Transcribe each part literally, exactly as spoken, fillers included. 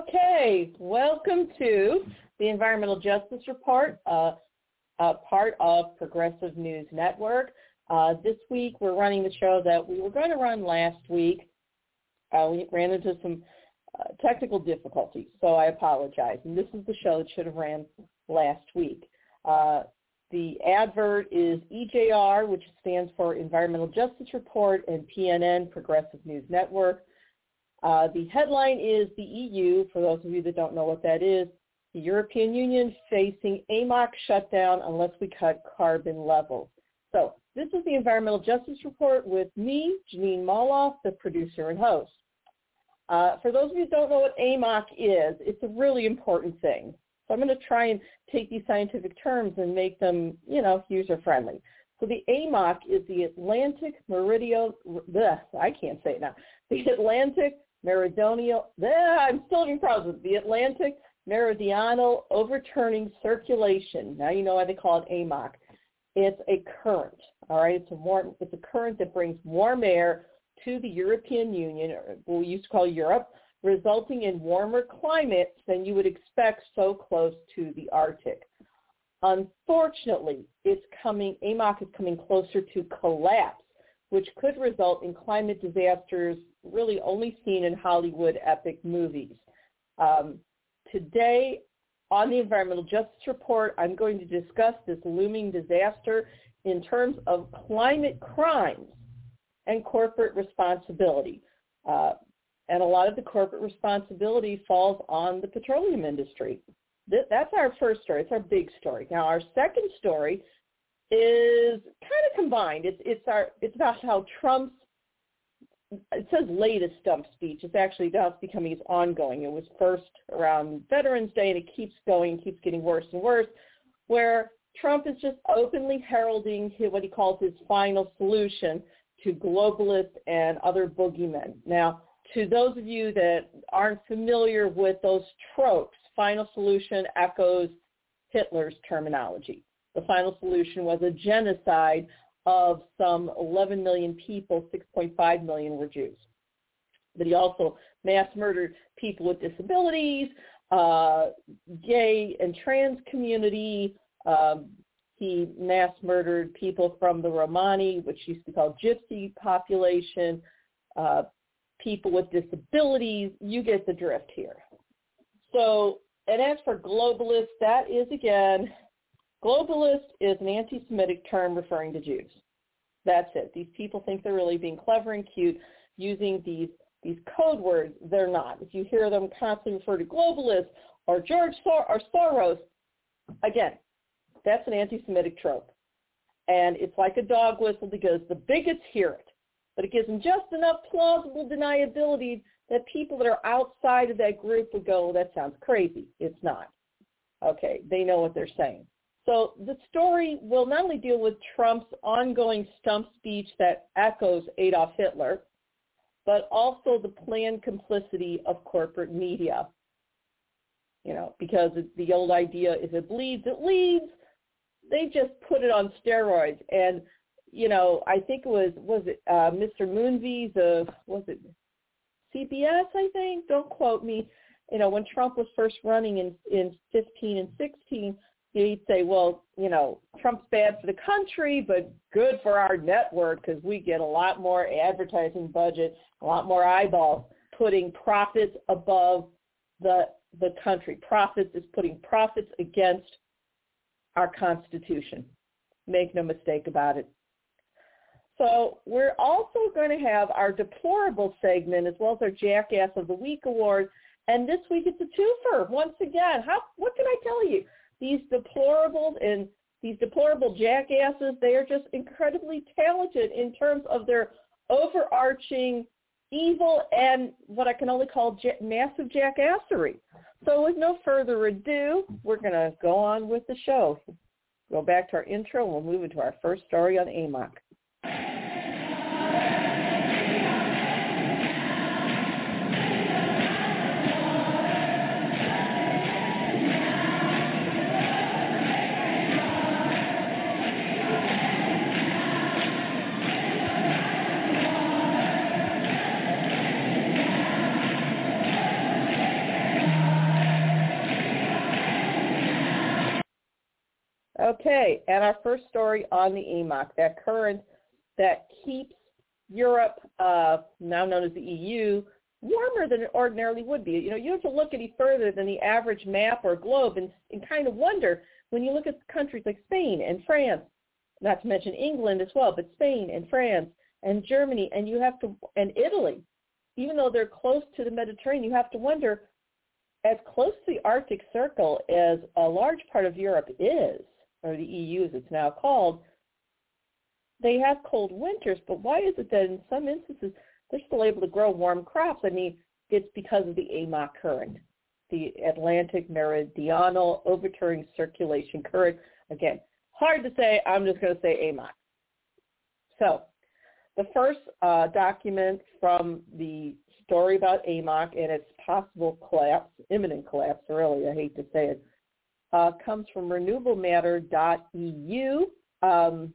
Okay, welcome to the Environmental Justice Report, uh, uh, part of Progressive News Network. Uh, this week we're running the show that we were going to run last week. Uh, we ran into some uh, technical difficulties, so I apologize. And this is the show that should have ran last week. Uh, the advert is E J R, which stands for Environmental Justice Report, and P N N, Progressive News Network. Uh, the headline is the E U, for those of you that don't know what that is, the European Union facing A M O C shutdown unless we cut carbon levels. So this is the Environmental Justice Report with me, Janine Moloff, the producer and host. Uh, for those of you who don't know what A M O C is, it's a really important thing. So I'm going to try and take these scientific terms and make them, you know, user-friendly. So the A M O C is the Atlantic Meridional, bleh, I can't say it now, the Atlantic Meridional, bleh, I'm still having problems with the Atlantic Meridional Overturning Circulation. Now you know why they call it A M O C. It's a current, all right? It's a, warm, it's a current that brings warm air to the European Union, or what we used to call Europe, resulting in warmer climates than you would expect so close to the Arctic. Unfortunately, it's coming, A M O C is coming closer to collapse, which could result in climate disasters really only seen in Hollywood epic movies. Um, today, on the Environmental Justice Report, I'm going to discuss this looming disaster in terms of climate crimes and corporate responsibility. Uh, and a lot of the corporate responsibility falls on the petroleum industry. Th- that's our first story. It's our big story. Now, our second story is kind of combined. It's it's our it's about how Trump's, it says latest stump speech. It's actually now it's becoming it's ongoing. It was first around Veterans Day, and it keeps going, keeps getting worse and worse, where Trump is just openly heralding his, what he calls his final solution to globalists and other boogeymen. Now, to those of you that aren't familiar with those tropes, final solution echoes Hitler's terminology. The final solution was a genocide of some eleven million people, six point five million were Jews. But he also mass murdered people with disabilities, uh, gay and trans community. Um, he mass murdered people from the Romani, which used to be called Gypsy population, uh, people with disabilities. You get the drift here. So, and as for globalist, that is, again, globalist is an anti-Semitic term referring to Jews. That's it. These people think they're really being clever and cute using these these code words. They're not. If you hear them constantly refer to globalists or George Sor- or Soros, again, that's an anti-Semitic trope. And it's like a dog whistle because the bigots hear it. But it gives them just enough plausible deniability that people that are outside of that group would go, well, that sounds crazy. It's not. Okay, they know what they're saying. So the story will not only deal with Trump's ongoing stump speech that echoes Adolf Hitler, but also the planned complicity of corporate media. You know, because it's the old idea, if it bleeds, it leads. They just put it on steroids. And, you know, I think it was, was it uh, Mister Moonves of, was it C B S, I think? Don't quote me. You know, when Trump was first running in, in fifteen and sixteen, he'd say, well, you know, Trump's bad for the country, but good for our network because we get a lot more advertising budget, a lot more eyeballs, putting profits above the the country. Profits is putting profits against our Constitution. Make no mistake about it. So we're also going to have our deplorable segment as well as our Jackass of the Week award. And this week it's a twofer. Once again, how what can I tell you? These deplorables and these deplorable jackasses, they are just incredibly talented in terms of their overarching evil and what I can only call j- massive jackassery. So with no further ado, we're going to go on with the show. Go back to our intro and we'll move into our first story on A M O C. Okay, and our first story on the A M O C, that current that keeps Europe, uh, now known as the E U, warmer than it ordinarily would be. You know, you have to look any further than the average map or globe and, and kind of wonder when you look at countries like Spain and France, not to mention England as well, but Spain and France and Germany, and you have to, and Italy, even though they're close to the Mediterranean, you have to wonder, as close to the Arctic Circle as a large part of Europe is, or the E U as it's now called, they have cold winters, but why is it that in some instances they're still able to grow warm crops? I mean, it's because of the A M O C current, the Atlantic Meridional Overturning Circulation Current. Again, hard to say. I'm just going to say A M O C. So the first uh, document from the story about A M O C and its possible collapse, imminent collapse, really, I hate to say it, uh, comes from renewable matter dot e u. Um,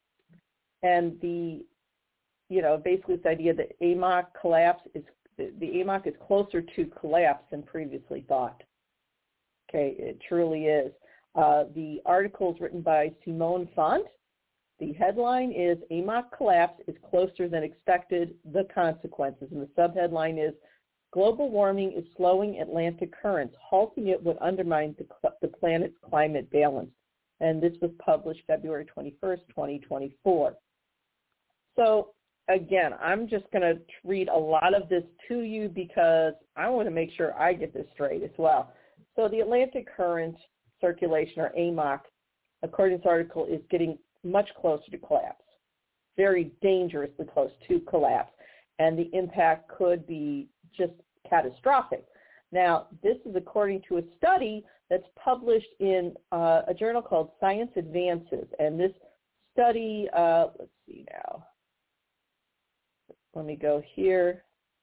and the, you know, basically this idea that A M O C collapse is, the A M O C is closer to collapse than previously thought. Okay, it truly is. Uh, the article is written by Simone Font. The headline is A M O C collapse is closer than expected, the consequences. And the subheadline is global warming is slowing Atlantic currents. Halting it would undermine the, the planet's climate balance. And this was published February twenty-first, twenty twenty-four. So again, I'm just going to read a lot of this to you because I want to make sure I get this straight as well. So the Atlantic current circulation, or A M O C, according to this article, is getting much closer to collapse, very dangerously close to collapse, and the impact could be just catastrophic. Now, this is according to a study that's published in uh, a journal called Science Advances, and this study, uh, let's see now, let me go here.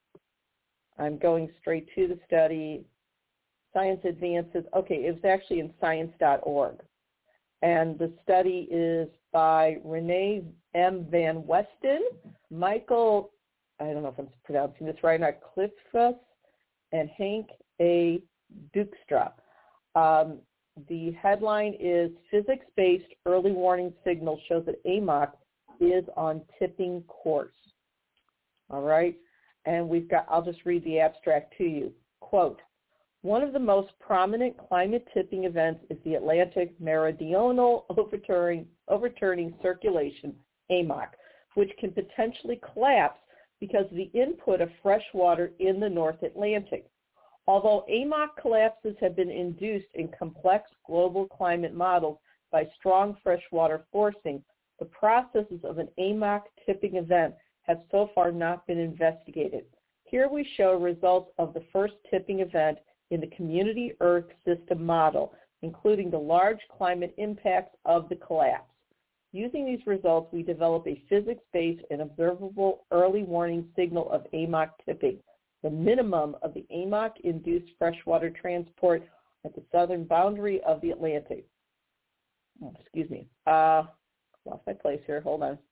I'm going straight to the study. Science Advances, okay, it was actually in science dot org. And the study is by Renee M. Van Westen, Michael, I don't know if I'm pronouncing this right, not Cliffus, and Hank A. Dykstra. Um, the headline is Physics-Based Early Warning Signal Shows that A M O C is on tipping course. All right? And we've got, I'll just read the abstract to you. Quote, one of the most prominent climate tipping events is the Atlantic Meridional Overturning, Overturning Circulation, A M O C, which can potentially collapse because of the input of fresh water in the North Atlantic. Although A M O C collapses have been induced in complex global climate models by strong freshwater forcing, the processes of an A M O C tipping event have so far not been investigated. Here we show results of the first tipping event in the Community Earth System model, including the large climate impacts of the collapse. Using these results, we develop a physics-based and observable early warning signal of A M O C tipping, the minimum of the A M O C-induced freshwater transport at the southern boundary of the Atlantic. Oh, excuse me. Uh, lost my place here. Hold on.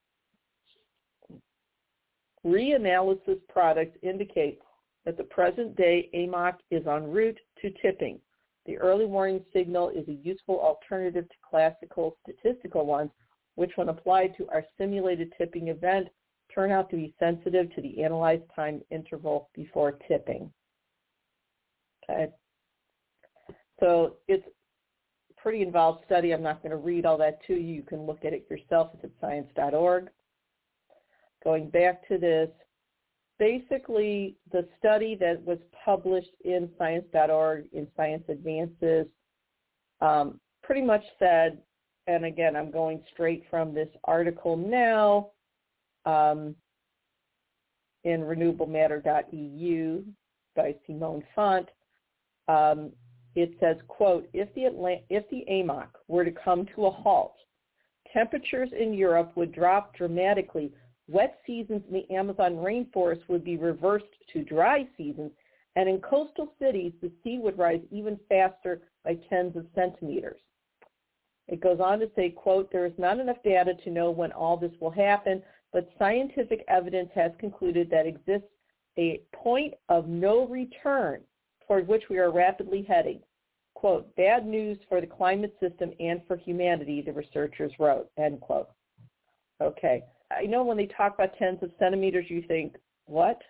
Reanalysis products indicate that the present-day A M O C is en route to tipping. The early warning signal is a useful alternative to classical statistical ones, which when applied to our simulated tipping event, turn out to be sensitive to the analyzed time interval before tipping. Okay. So it's a pretty involved study. I'm not going to read all that to you. You can look at it yourself. It's at science dot org. Going back to this, basically the study that was published in science dot org in Science Advances um, pretty much said, and again, I'm going straight from this article now um, in renewable matter dot e u by Simone Font. Um, it says, quote, if the, Atlant- if the A M O C were to come to a halt, temperatures in Europe would drop dramatically. Wet seasons in the Amazon rainforest would be reversed to dry seasons, and in coastal cities, the sea would rise even faster by tens of centimeters. It goes on to say, quote, there is not enough data to know when all this will happen, but scientific evidence has concluded that exists a point of no return toward which we are rapidly heading. quote, bad news for the climate system and for humanity, the researchers wrote, end quote. Okay. I know when they talk about tens of centimeters, you think, what?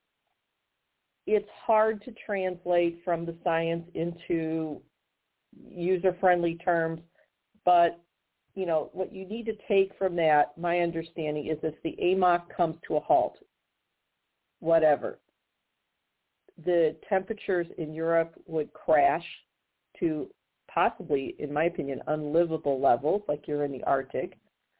It's hard to translate from the science into user-friendly terms, but, you know, what you need to take from that, my understanding, is if the A M O C comes to a halt, whatever, the temperatures in Europe would crash to possibly, in my opinion, unlivable levels, like you're in the Arctic,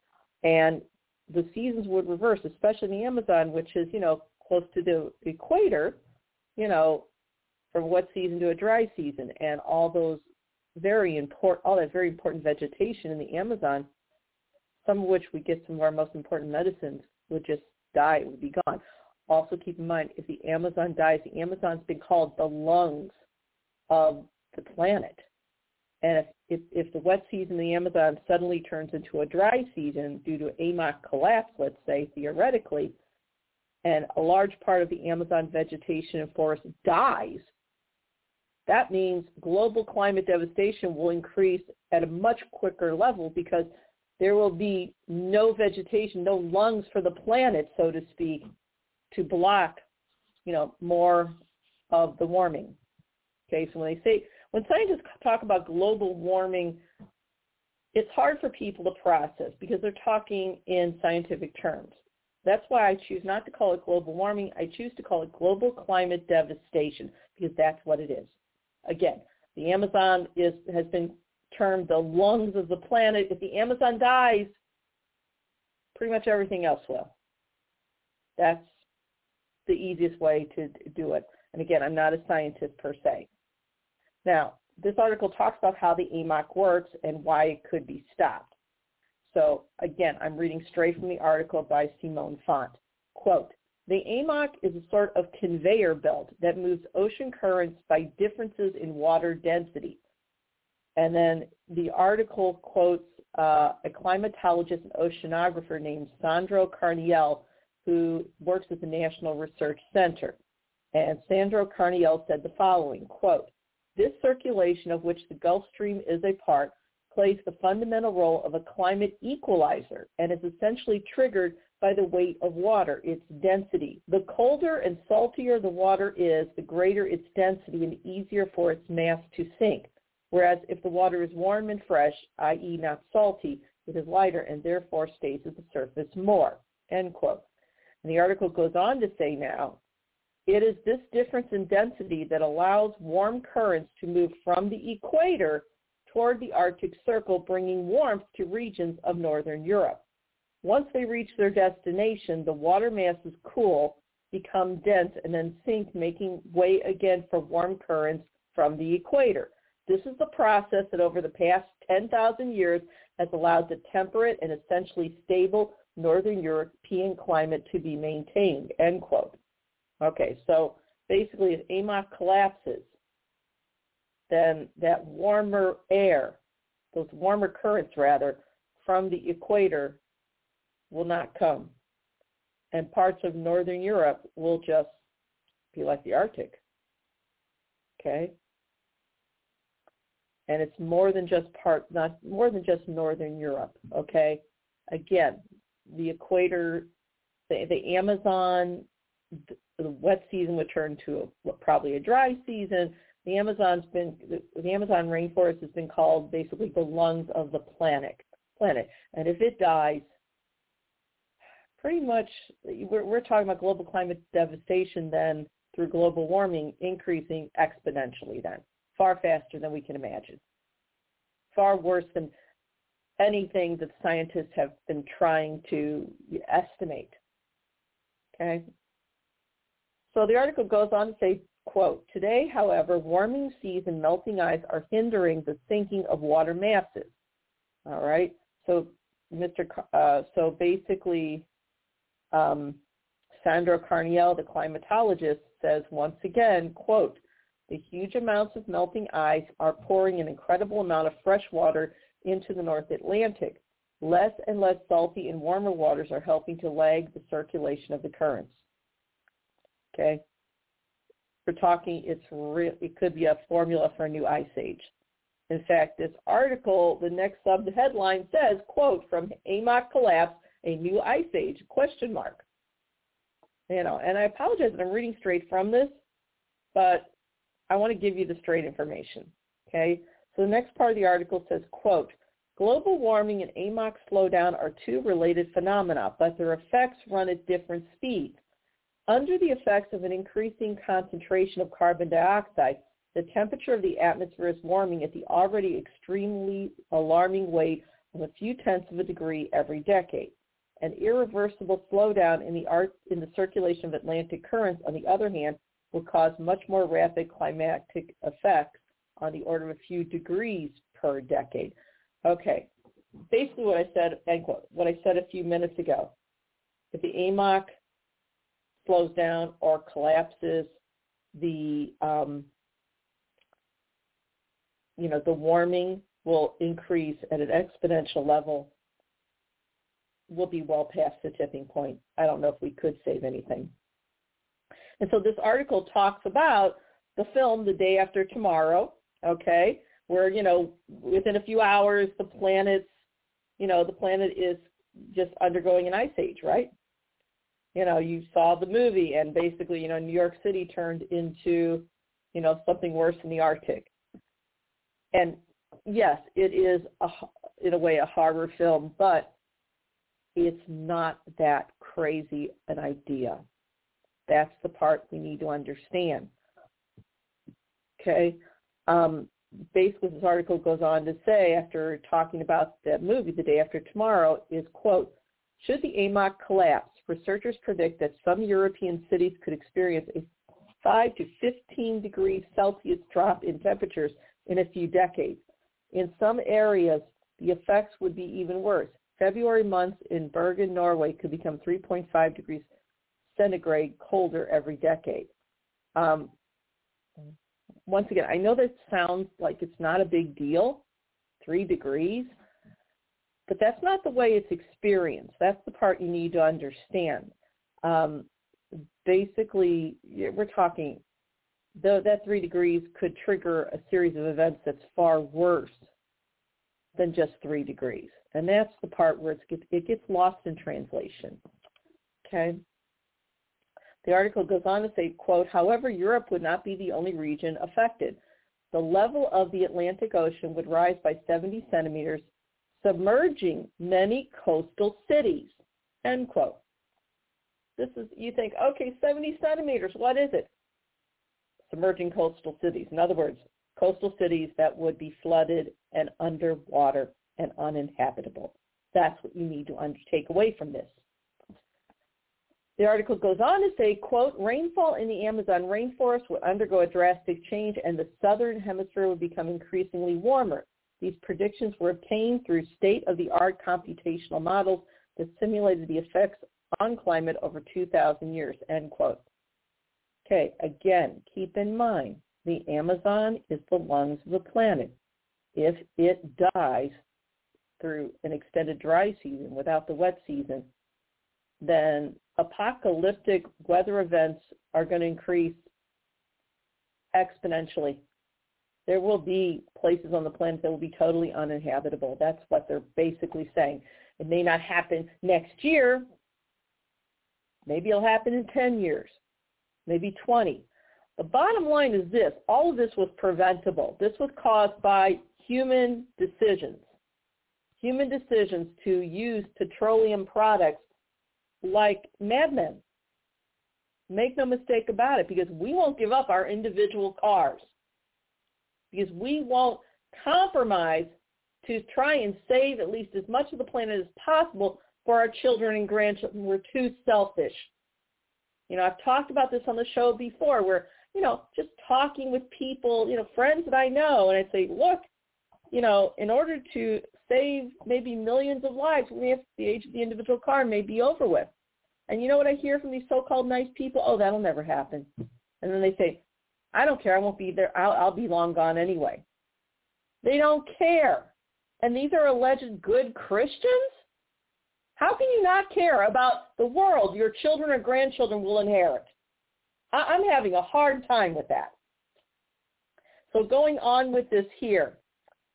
and the seasons would reverse, especially in the Amazon, which is, you know, close to the equator, you know, from wet season to a dry season, and all those very important, all that very important vegetation in the Amazon, some of which we get some of our most important medicines, would just die, it would be gone. Also keep in mind, if the Amazon dies, the Amazon's been called the lungs of the planet. And if, if, if the wet season in the Amazon suddenly turns into a dry season due to A M O C collapse, let's say, theoretically, and a large part of the Amazon vegetation and forest dies, that means global climate devastation will increase at a much quicker level because there will be no vegetation, no lungs for the planet, so to speak, to block, you know, more of the warming. Okay, so when they say, when scientists talk about global warming, it's hard for people to process because they're talking in scientific terms. That's why I choose not to call it global warming. I choose to call it global climate devastation because that's what it is. Again, the Amazon is has been termed the lungs of the planet. If the Amazon dies, pretty much everything else will. That's the easiest way to do it. And again, I'm not a scientist per se. Now, this article talks about how the A M O C works and why it could be stopped. So again, I'm reading straight from the article by Simone Font. Quote, the A M O C is a sort of conveyor belt that moves ocean currents by differences in water density. And then the article quotes uh, a climatologist and oceanographer named Sandro Carniel, who works at the National Research Center. And Sandro Carniel said the following, quote, this circulation of which the Gulf Stream is a part plays the fundamental role of a climate equalizer and is essentially triggered by the weight of water, its density. The colder and saltier the water is, the greater its density and easier for its mass to sink. Whereas if the water is warm and fresh, that is not salty, it is lighter and therefore stays at the surface more, end quote. And the article goes on to say now, it is this difference in density that allows warm currents to move from the equator toward the Arctic Circle, bringing warmth to regions of northern Europe. Once they reach their destination, the water masses cool, become dense, and then sink, making way again for warm currents from the equator. This is the process that over the past ten thousand years has allowed the temperate and essentially stable northern European climate to be maintained, end quote. Okay, so basically if A M O C collapses, then that warmer air, those warmer currents rather, from the equator will not come. And parts of northern Europe will just be like the Arctic. Okay? And it's more than just part, not more than just northern Europe. Okay? Again, the equator, the, the Amazon, the wet season would turn to a, probably a dry season. The Amazon's been the, the Amazon rainforest has been called basically the lungs of the planet. Planet, and if it dies, pretty much we're, we're talking about global climate devastation then through global warming increasing exponentially then, far faster than we can imagine, far worse than anything that scientists have been trying to estimate. Okay. So the article goes on to say, quote, today, however, warming seas and melting ice are hindering the sinking of water masses. All right. So, Mister Car- uh, so basically, um, Sandro Carniel, the climatologist, says once again, quote, the huge amounts of melting ice are pouring an incredible amount of fresh water into the North Atlantic. Less and less salty and warmer waters are helping to lag the circulation of the currents. Okay? We're talking, it's re- it could be a formula for a new ice age. In fact, this article, the next sub-headline says, quote, from A M O C collapse, a new ice age, question mark. You know, and I apologize that I'm reading straight from this, but I want to give you the straight information, okay? So the next part of the article says, quote, global warming and A M O C slowdown are two related phenomena, but their effects run at different speeds. Under the effects of an increasing concentration of carbon dioxide, the temperature of the atmosphere is warming at the already extremely alarming rate of a few tenths of a degree every decade. An irreversible slowdown in the, art, in the circulation of Atlantic currents, on the other hand, will cause much more rapid climatic effects on the order of a few degrees per decade. Okay, basically what I said, end quote, what I said a few minutes ago. If the A M O C slows down or collapses, the um, you know the warming will increase at an exponential level. We'll be well past the tipping point. I don't know if we could save anything. And so this article talks about the film The Day After Tomorrow, okay, where, you know, within a few hours the planet's, you know, the planet is just undergoing an ice age, right? You know, you saw the movie and basically, you know, New York City turned into, you know, something worse than the Arctic. And yes, it is, a, in a way, a horror film, but it's not that crazy an idea. That's the part we need to understand. Okay? Um, basically, this article goes on to say, after talking about that movie, The Day After Tomorrow, is, quote, should the A M O C collapse, researchers predict that some European cities could experience a five to fifteen degrees Celsius drop in temperatures in a few decades. In some areas, the effects would be even worse. February months in Bergen, Norway could become three point five degrees centigrade colder every decade. Um, once again, I know that sounds like it's not a big deal, three degrees, but that's not the way it's experienced. That's the part you need to understand. Um, basically, we're talking, though that three degrees could trigger a series of events that's far worse than just three degrees. And that's the part where it's, it gets lost in translation, okay? The article goes on to say, quote, however, Europe would not be the only region affected. The level of the Atlantic Ocean would rise by seventy centimeters, submerging many coastal cities, end quote. This is, you think, okay, seventy centimeters, what is it? Submerging coastal cities. In other words, coastal cities that would be flooded and underwater and uninhabitable. That's what you need to under- take away from this. The article goes on to say, quote, rainfall in the Amazon rainforest would undergo a drastic change and the southern hemisphere would become increasingly warmer. These predictions were obtained through state-of-the-art computational models that simulated the effects on climate over two thousand years, end quote. Okay, again, keep in mind, the Amazon is the lungs of the planet. If it dies through an extended dry season without the wet season, then apocalyptic weather events are going to increase exponentially. There will be places on the planet that will be totally uninhabitable. That's what they're basically saying. It may not happen next year. Maybe it'll happen in ten years, maybe twenty. The bottom line is this. All of this was preventable. This was caused by human decisions. Human decisions to use petroleum products like Mad Men. Make no mistake about it, because we won't give up our individual cars, because we won't compromise to try and save at least as much of the planet as possible for our children and grandchildren. We're too selfish. You know, I've talked about this on the show before where, you know, just talking with people, you know, friends that I know, and I say, look, you know, in order to save maybe millions of lives, we have the age of the individual car may be over with. And you know what I hear from these so-called nice people? Oh, that'll never happen. And then they say, I don't care. I won't be there. I'll, I'll be long gone anyway. They don't care. And these are alleged good Christians? How can you not care about the world your children or grandchildren will inherit? I, I'm having a hard time with that. So going on with this here,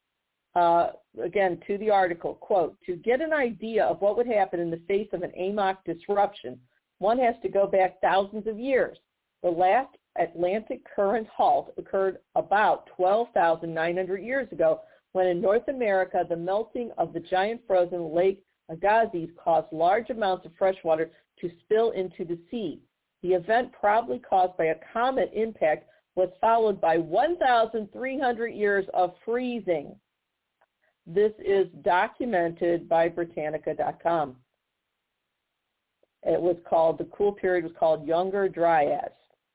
uh, again, to the article, quote, to get an idea of what would happen in the face of an A M O C disruption, one has to go back thousands of years. The last Atlantic current halt occurred about twelve thousand nine hundred years ago, when in North America, the melting of the giant frozen Lake Agassiz caused large amounts of fresh water to spill into the sea. The event, probably caused by a comet impact, was followed by one thousand three hundred years of freezing. This is documented by Britannica dot com. It was called, the cool period was called Younger Dryas.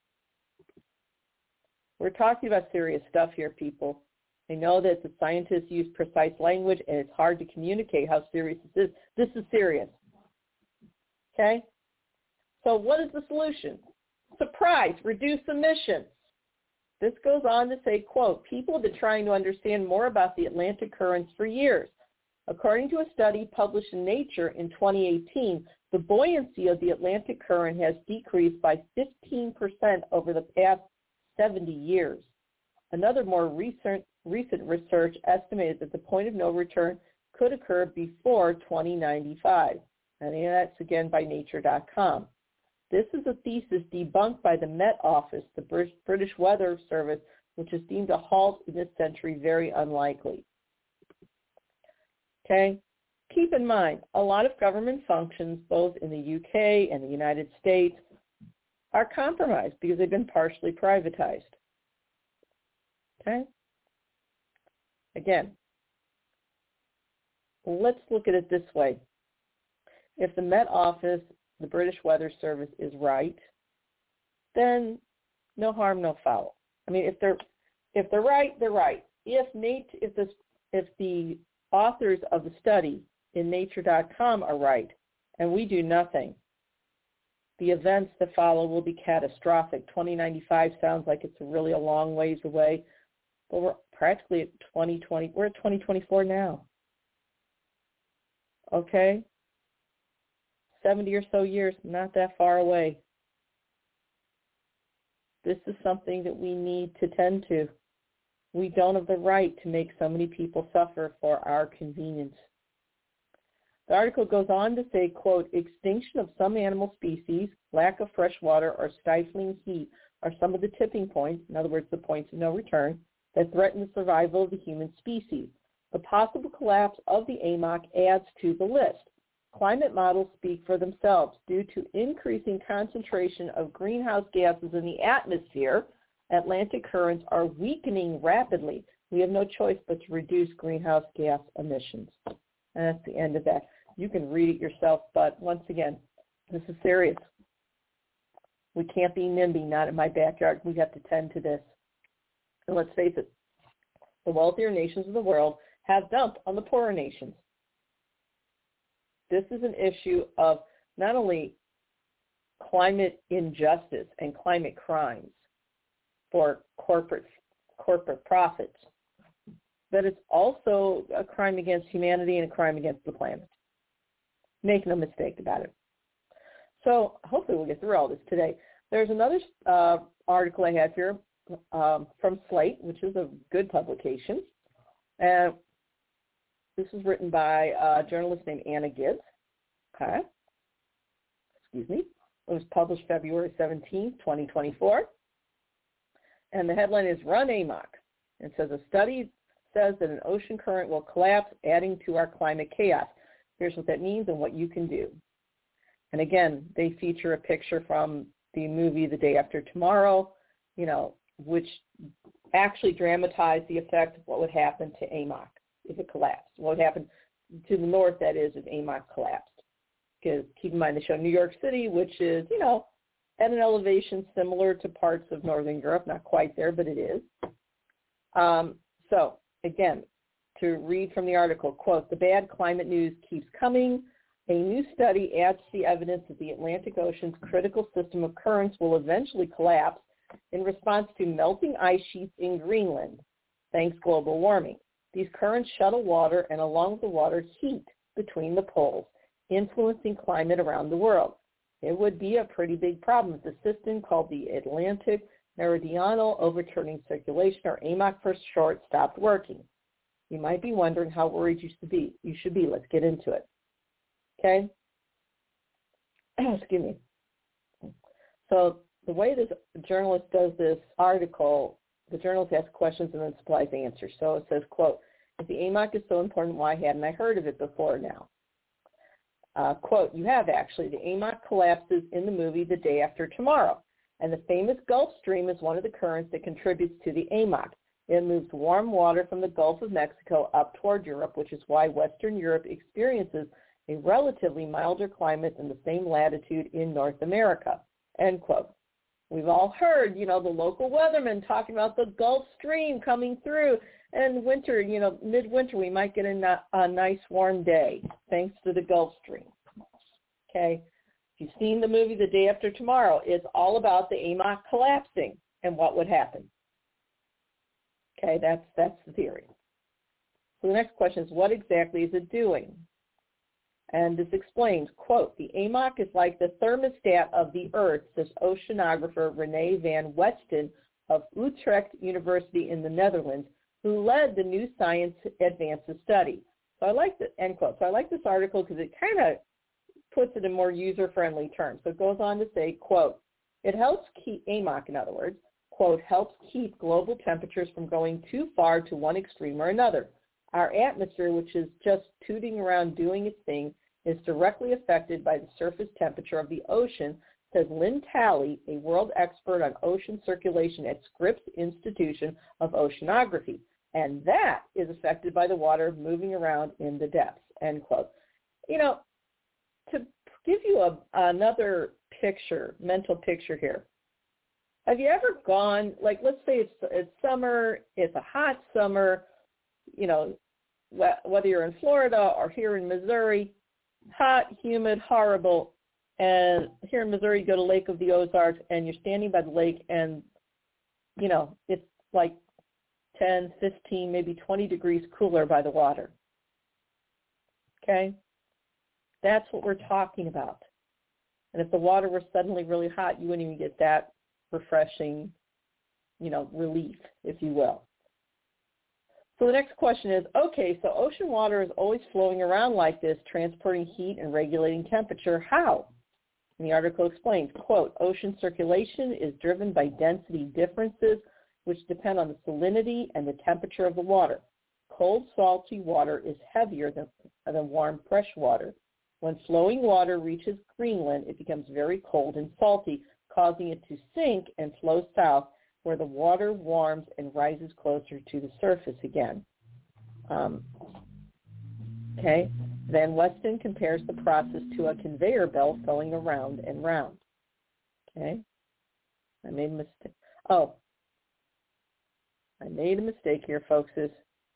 We're talking about serious stuff here, people. I know that the scientists use precise language, and it's hard to communicate how serious this is. This is serious. Okay? So what is the solution? Surprise, reduce emissions. This goes on to say, quote, people have been trying to understand more about the Atlantic currents for years. According to a study published in Nature in twenty eighteen, the buoyancy of the Atlantic current has decreased by fifteen percent over the past seventy years. Another more recent, recent research estimated that the point of no return could occur before twenty ninety-five. And that's again by Nature dot com. This is a thesis debunked by the Met Office, the British Weather Service, which is deemed a halt in this century very unlikely. Okay? Keep in mind, a lot of government functions, both in the U K and the United States, are compromised because they've been partially privatized. Okay? Again, let's look at it this way. If the Met Office, the British Weather Service, is right, then no harm, no foul. I mean, if they're if they're right, they're right. If Nate, if this, if the authors of the study in Nature dot com are right, and we do nothing, the events that follow will be catastrophic. twenty ninety-five sounds like it's really a long ways away, but we're practically at twenty twenty. We're at twenty twenty-four now. Okay? seventy or so years, not that far away. This is something that we need to tend to. We don't have the right to make so many people suffer for our convenience. The article goes on to say, quote, extinction of some animal species, lack of fresh water, or stifling heat are some of the tipping points, in other words, the points of no return, that threaten the survival of the human species. The possible collapse of the A M O C adds to the list. Climate models speak for themselves. Due to increasing concentration of greenhouse gases in the atmosphere, Atlantic currents are weakening rapidly. We have no choice but to reduce greenhouse gas emissions. And that's the end of that. You can read it yourself, but once again, this is serious. We can't be NIMBY, not in my backyard. We have to tend to this. And let's face it, the wealthier nations of the world have dumped on the poorer nations. This is an issue of not only climate injustice and climate crimes for corporate corporate profits, but it's also a crime against humanity and a crime against the planet. Make no mistake about it. So hopefully we'll get through all this today. There's another uh, article I have here um, from Slate, which is a good publication. And this is written by a journalist named Anna Gibbs. Okay. Excuse me. It was published February seventeenth, twenty twenty-four. And the headline is Run A M O C. It says a study says that an ocean current will collapse, adding to our climate chaos. Here's what that means and what you can do. And again, they feature a picture from the movie The Day After Tomorrow, you know, which actually dramatized the effect of what would happen to A M O C if it collapsed. What would happen to the north, that is, if A M O C collapsed. Because keep in mind, they show New York City, which is, you know, at an elevation similar to parts of Northern Europe, not quite there, but it is. Um, so, again, to read from the article, quote, the bad climate news keeps coming. A new study adds to the evidence that the Atlantic Ocean's critical system of currents will eventually collapse in response to melting ice sheets in Greenland, thanks global warming. These currents shuttle water and, along with the water, heat between the poles, influencing climate around the world. It would be a pretty big problem if the system called the Atlantic Meridional Overturning Circulation, or A M O C for short, stopped working. You might be wondering how worried you should be. You should be. Let's get into it. Okay? Excuse me. So the way this journalist does this article, the journalist asks questions and then supplies answers. So it says, quote, if the A M O C is so important, why hadn't I heard of it before now? Uh, quote, you have actually. The A M O C collapses in the movie The Day After Tomorrow, and the famous Gulf Stream is one of the currents that contributes to the A M O C. It moves warm water from the Gulf of Mexico up toward Europe, which is why Western Europe experiences a relatively milder climate than the same latitude in North America, end quote. We've all heard, you know, the local weathermen talking about the Gulf Stream coming through, and winter, you know, midwinter, we might get a, a nice warm day thanks to the Gulf Stream. Okay? If you've seen the movie The Day After Tomorrow, it's all about the A M O C collapsing and what would happen. Okay, that's that's the theory. So the next question is, what exactly is it doing? And this explains, quote, the A M O C is like the thermostat of the Earth, says oceanographer Rene van Westen of Utrecht University in the Netherlands, who led the New Science Advances study. So I like the end quote. So I like this article because it kind of puts it in more user-friendly terms. So it goes on to say, quote, it helps keep, A M O C in other words, quote, helps keep global temperatures from going too far to one extreme or another. Our atmosphere, which is just tooting around doing its thing, is directly affected by the surface temperature of the ocean, says Lynn Talley, a world expert on ocean circulation at Scripps Institution of Oceanography. And that is affected by the water moving around in the depths, end quote. You know, to give you a, another picture, mental picture here, have you ever gone, like let's say it's, it's summer, it's a hot summer, you know, whether you're in Florida or here in Missouri, hot, humid, horrible, and here in Missouri you go to Lake of the Ozarks and you're standing by the lake and, you know, it's like ten, fifteen, maybe twenty degrees cooler by the water. Okay? That's what we're talking about. And if the water were suddenly really hot, you wouldn't even get that refreshing, you know, relief, if you will. So the next question is, okay, so ocean water is always flowing around like this, transporting heat and regulating temperature. How? And the article explains, quote, ocean circulation is driven by density differences which depend on the salinity and the temperature of the water. Cold, salty water is heavier than, than warm, fresh water. When flowing water reaches Greenland, it becomes very cold and salty, causing it to sink and flow south, where the water warms and rises closer to the surface again. Um, okay. Van Westen compares the process to a conveyor belt going around and round. Okay. I made a mistake. Oh, I made a mistake here, folks. Is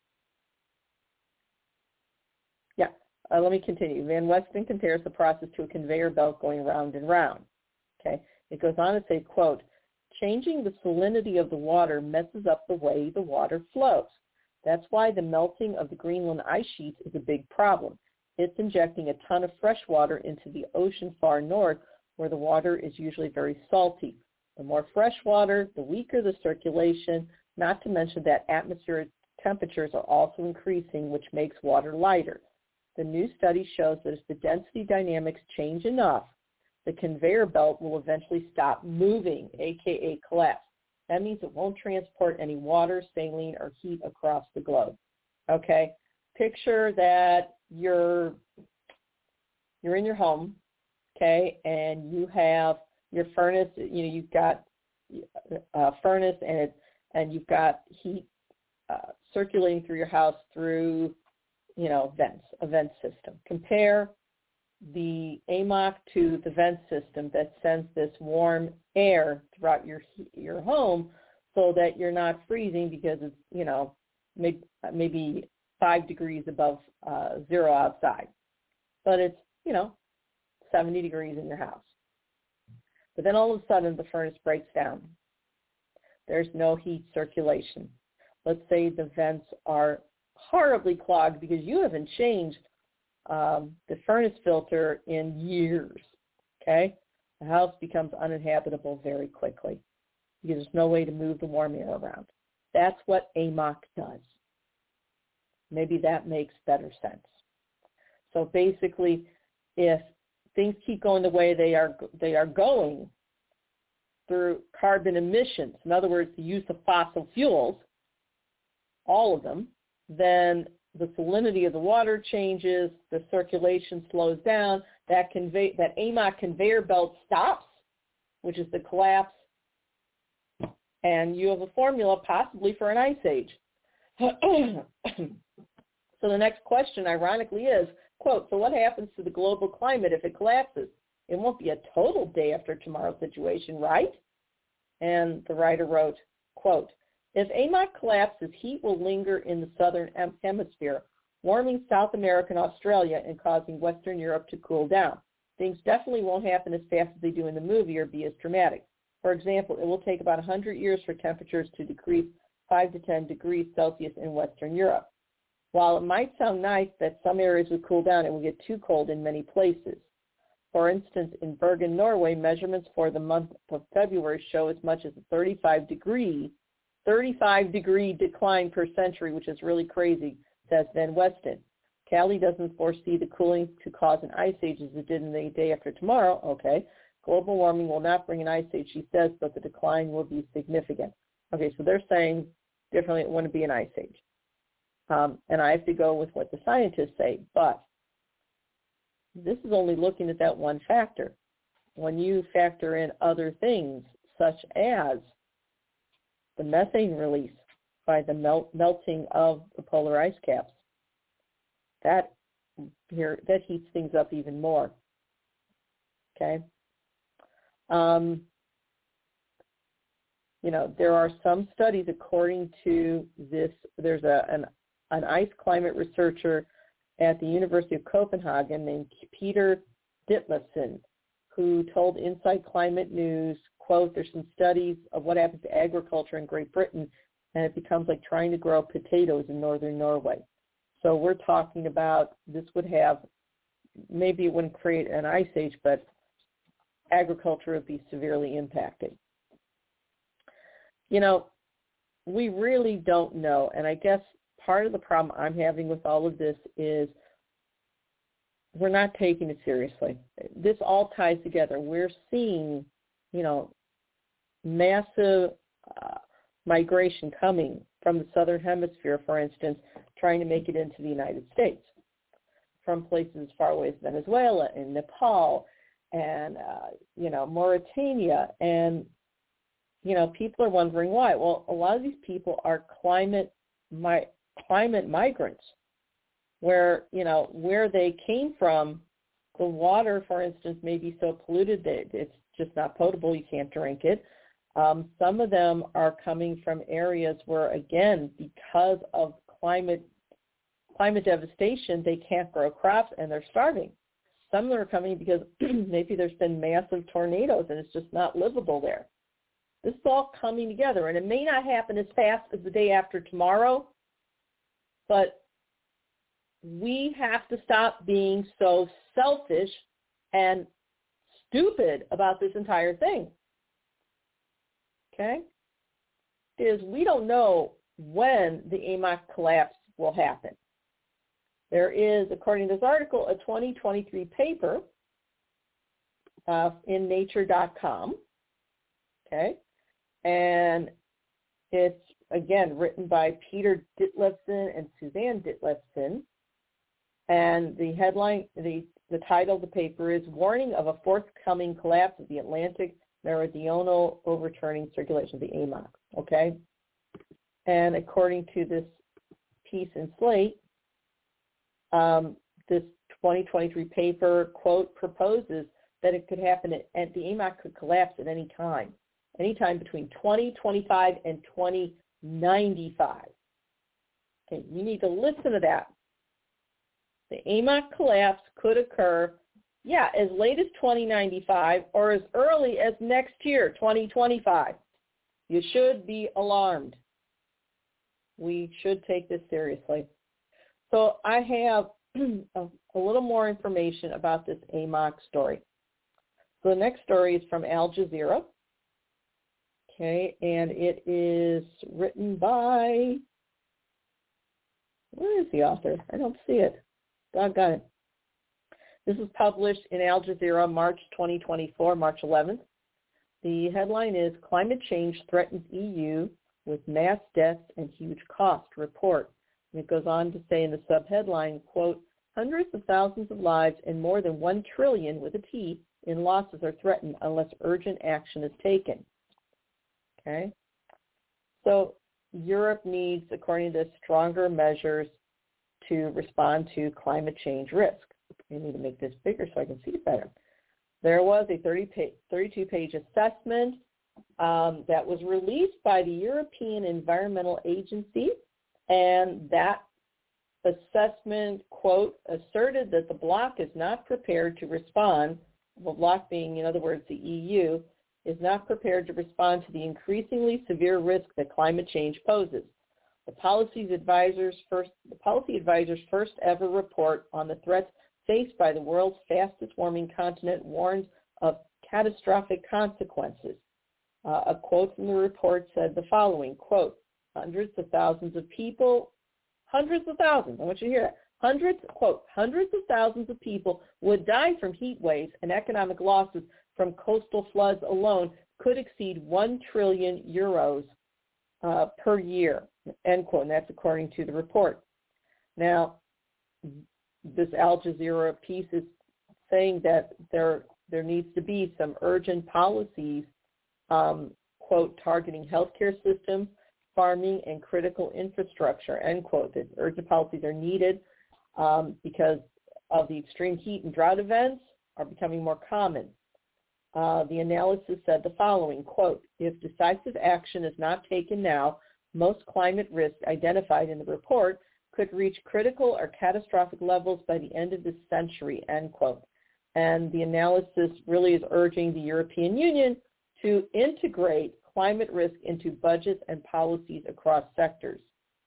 yeah. Uh, let me continue. Van Westen compares the process to a conveyor belt going round and round. Okay. It goes on to say, quote, changing the salinity of the water messes up the way the water flows. That's why the melting of the Greenland ice sheets is a big problem. It's injecting a ton of fresh water into the ocean far north, where the water is usually very salty. The more fresh water, the weaker the circulation, not to mention that atmospheric temperatures are also increasing, which makes water lighter. The new study shows that if the density dynamics change enough, the conveyor belt will eventually stop moving, aka collapse. That means it won't transport any water, saline, or heat across the globe. Okay? Picture that you're you're in your home, okay, and you have your furnace, you know, you've got a furnace and it and you've got heat uh, circulating through your house through, you know, vents, a vent system. Compare the A M O C to the vent system that sends this warm air throughout your your home so that you're not freezing because it's, you know, maybe, maybe five degrees above uh, zero outside. But it's, you know, seventy degrees in your house. But then all of a sudden the furnace breaks down. There's no heat circulation. Let's say the vents are horribly clogged because you haven't changed Um, the furnace filter in years, okay? The house becomes uninhabitable very quickly because there's no way to move the warm air around. That's what A M O C does. Maybe that makes better sense. So basically, if things keep going the way they are they are going through carbon emissions, in other words, the use of fossil fuels, all of them, then the salinity of the water changes, the circulation slows down, that convey that A M O C conveyor belt stops, which is the collapse, and you have a formula possibly for an ice age. So the next question, ironically, is, quote, so what happens to the global climate if it collapses? It won't be a total day after tomorrow situation, right? And the writer wrote, quote, if A M O C collapses, heat will linger in the southern hemisphere, warming South America and Australia and causing Western Europe to cool down. Things definitely won't happen as fast as they do in the movie or be as dramatic. For example, it will take about one hundred years for temperatures to decrease five to ten degrees Celsius in Western Europe. While it might sound nice that some areas would cool down, it will get too cold in many places. For instance, in Bergen, Norway, measurements for the month of February show as much as a thirty-five degree, thirty-five degree decline per century, which is really crazy, says Van Weston. Cali doesn't foresee the cooling to cause an ice age as it did in the day after tomorrow. Okay. Global warming will not bring an ice age, she says, but the decline will be significant. Okay, so they're saying differently it wouldn't be an ice age. Um, and I have to go with what the scientists say, but this is only looking at that one factor. When you factor in other things, such as the methane release by the melt, melting of the polar ice caps, that here that heats things up even more. Okay. Um, you know, there are some studies according to this. There's a an, an ice climate researcher at the University of Copenhagen named Peter Ditlevsen, who told Inside Climate News, quote, there's some studies of what happens to agriculture in Great Britain, and it becomes like trying to grow potatoes in northern Norway. So we're talking about this would have, maybe it wouldn't create an ice age, but agriculture would be severely impacted. You know, we really don't know, and I guess part of the problem I'm having with all of this is we're not taking it seriously. This all ties together. We're seeing, you know, massive uh, migration coming from the southern hemisphere, for instance, trying to make it into the United States from places as far away as Venezuela and Nepal and, uh, you know, Mauritania. And, you know, people are wondering why. Well, a lot of these people are climate mi- climate migrants where, you know, where they came from, the water, for instance, may be so polluted that it's just not potable, you can't drink it. Um, some of them are coming from areas where, again, because of climate climate devastation, they can't grow crops and they're starving. Some of them are coming because maybe there's been massive tornadoes and it's just not livable there. This is all coming together, and it may not happen as fast as the day after tomorrow, but we have to stop being so selfish and stupid about this entire thing. Okay? Because we don't know when the A M O C collapse will happen. There is, according to this article, a twenty twenty-three paper uh, in nature dot com, okay? And it's, again, written by Peter Ditlevsen and Suzanne Ditlevsen. And the headline, the, the title of the paper is Warning of a Forthcoming Collapse of the Atlantic Meridional Overturning Circulation, the A M O C, okay? And according to this piece in Slate, um, this twenty twenty-three paper, quote, proposes that it could happen at, at the A M O C could collapse at any time, any time between twenty twenty-five and twenty ninety-five. Okay, you need to listen to that. The A M O C collapse could occur, yeah, as late as twenty ninety-five or as early as next year, twenty twenty-five. You should be alarmed. We should take this seriously. So I have a, a little more information about this A M O C story. So the next story is from Al Jazeera. Okay, and it is written by Where is the author? I don't see it. Doggone it. This was published in Al Jazeera, March twenty twenty-four, March eleventh. The headline is Climate Change Threatens E U with Mass Deaths and Huge Cost Report. And it goes on to say in the subheadline, quote, hundreds of thousands of lives and more than one trillion with a T in losses are threatened unless urgent action is taken. Okay? So Europe needs, according to this, stronger measures to respond to climate change risk. We need to make this bigger so I can see it better. There was a thirty-two page assessment um, that was released by the European Environmental Agency, and that assessment, quote, asserted that the bloc is not prepared to respond, the bloc being, in other words, the E U, is not prepared to respond to the increasingly severe risk that climate change poses. The policy advisors' first, the policy advisors' first ever report on the threats faced by the world's fastest warming continent warns of catastrophic consequences. Uh, a quote from the report said the following, quote, hundreds of thousands of people, hundreds of thousands, I want you to hear that, hundreds, quote, hundreds of thousands of people would die from heat waves, and economic losses from coastal floods alone could exceed one trillion euros uh, per year, end quote, and that's according to the report. Now, this Al Jazeera piece is saying that there there needs to be some urgent policies, um, quote, targeting healthcare systems, farming, and critical infrastructure, end quote. That urgent policies are needed um, because of the extreme heat and drought events are becoming more common. Uh, the analysis said the following, quote, if decisive action is not taken now, most climate risks identified in the report could reach critical or catastrophic levels by the end of this century, end quote. And the analysis really is urging the European Union to integrate climate risk into budgets and policies across sectors.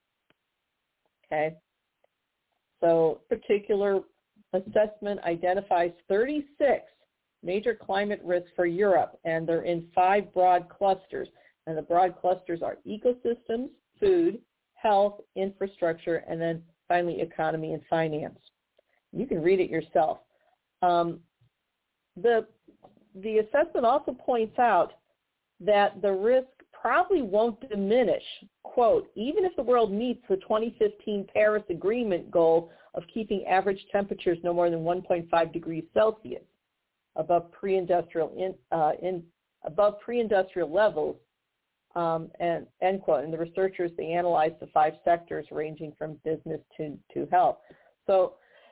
Okay? So particular assessment identifies thirty-six major climate risks for Europe, and they're in five broad clusters. And the broad clusters are ecosystems, food, health, infrastructure, and then finally economy and finance. You can read it yourself. Um, the, the assessment also points out that the risk probably won't diminish, quote, even if the world meets the twenty fifteen Paris Agreement goal of keeping average temperatures no more than one point five degrees Celsius above pre-industrial, in, uh, in, above pre-industrial levels. Um, and end quote. And the researchers, they analyzed the five sectors ranging from business to, to health. So,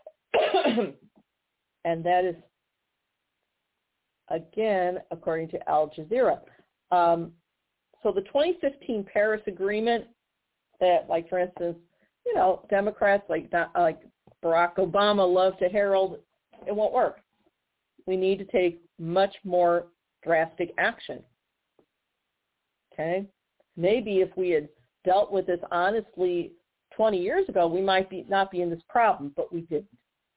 and that is, again, according to Al Jazeera. Um, so the twenty fifteen Paris Agreement that, like, for instance, you know, Democrats like, like Barack Obama love to herald, it won't work. We need to take much more drastic action. Okay, maybe if we had dealt with this honestly twenty years ago, we might be not be in this problem, but we didn't.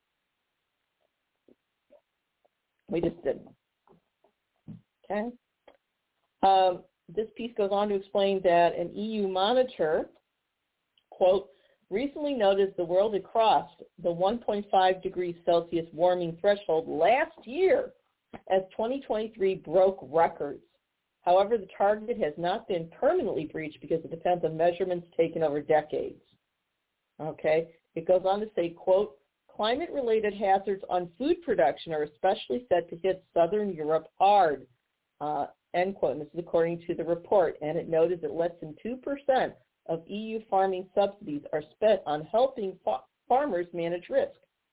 We just didn't. Okay. Um, this piece goes on to explain that an E U monitor, quote, recently noted the world had crossed the one point five degrees Celsius warming threshold last year as twenty twenty-three broke records. However, the target has not been permanently breached because it depends on measurements taken over decades. Okay? It goes on to say, quote, climate-related hazards on food production are especially set to hit southern Europe hard, uh, end quote. And this is according to the report. And it noted that less than two percent of E U farming subsidies are spent on helping fa- farmers manage risk.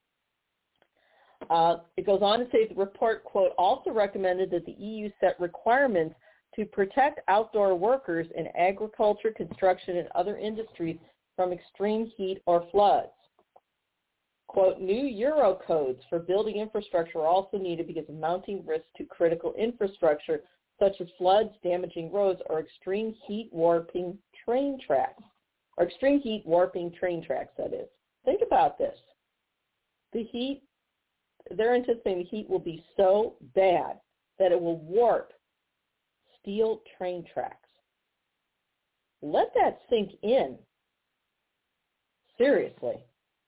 Uh, it goes on to say the report, quote, also recommended that the E U set requirements to protect outdoor workers in agriculture, construction, and other industries from extreme heat or floods. Quote, new Euro codes for building infrastructure are also needed because of mounting risks to critical infrastructure, such as floods, damaging roads, or extreme heat warping train tracks, or extreme heat warping train tracks, that is. Think about this. The heat, they're anticipating the heat will be so bad that it will warp steel train tracks. Let that sink in. Seriously.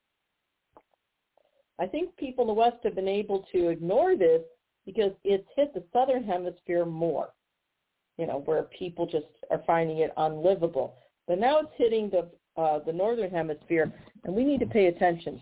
I think people in the West have been able to ignore this because it's hit the Southern Hemisphere more, you know, where people just are finding it unlivable. But now it's hitting the uh, the Northern Hemisphere, and we need to pay attention.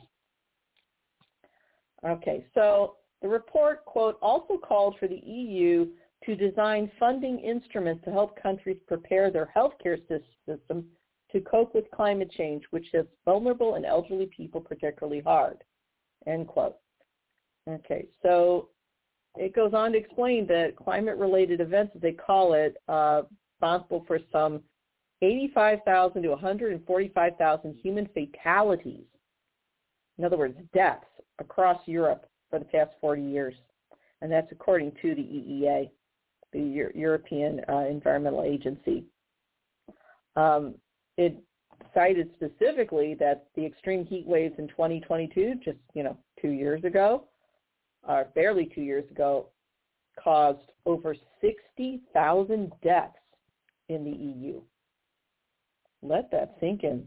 Okay, so the report, quote, also called for the E U to design funding instruments to help countries prepare their healthcare systems to cope with climate change, which hits vulnerable and elderly people particularly hard, end quote. Okay, so it goes on to explain that climate-related events, as they call it, uh, responsible for some eighty-five thousand to one hundred forty-five thousand human fatalities, in other words, deaths, across Europe for the past forty years. And that's according to the E E A, the Euro- European uh, Environmental Agency. Um, it cited specifically that the extreme heat waves in twenty twenty-two, just, you know, two years ago, or barely two years ago, caused over sixty thousand deaths in the E U. Let that sink in.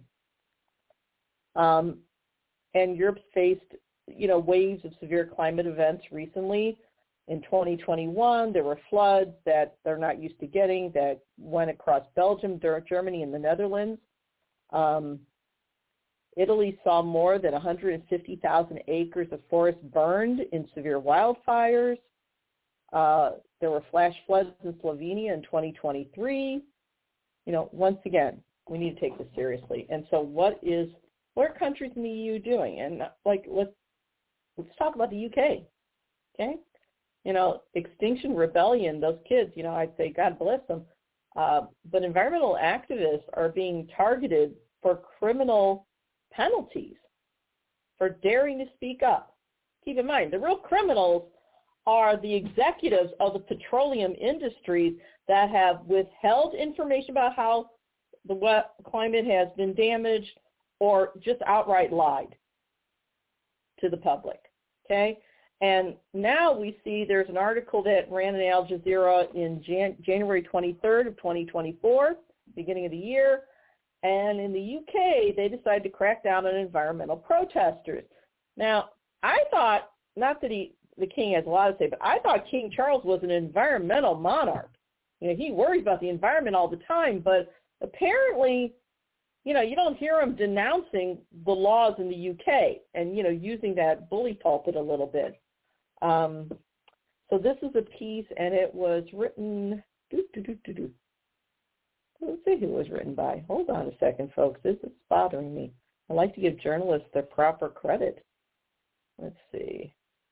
Um, and Europe's faced, you know, waves of severe climate events recently. In twenty twenty-one, there were floods that they're not used to getting that went across Belgium, Germany, and the Netherlands. Um, Italy saw more than one hundred fifty thousand acres of forest burned in severe wildfires. Uh, there were flash floods in Slovenia in twenty twenty-three. You know, once again, we need to take this seriously. And so what is, what are countries in the E U doing? And like, let's, let's talk about the U K, okay? You know, Extinction Rebellion, those kids, you know, I'd say God bless them. Uh, but environmental activists are being targeted for criminal penalties for daring to speak up. Keep in mind, the real criminals are the executives of the petroleum industries that have withheld information about how the climate has been damaged or just outright lied to the public, okay? And now we see there's an article that ran in Al Jazeera in Jan- January twenty-third of twenty twenty-four, beginning of the year, and in the U K, they decided to crack down on environmental protesters. Now, I thought, not that he, the king has a lot to say, but I thought King Charles was an environmental monarch. You know, he worries about the environment all the time, but apparently, you know, you don't hear him denouncing the laws in the U K and, you know, using that bully pulpit a little bit. Um, so this is a piece, and it was written, doo, doo, doo, doo, doo. Let's see who it was written by. Hold on a second, folks. This is bothering me. I like to give journalists their proper credit. Let's see.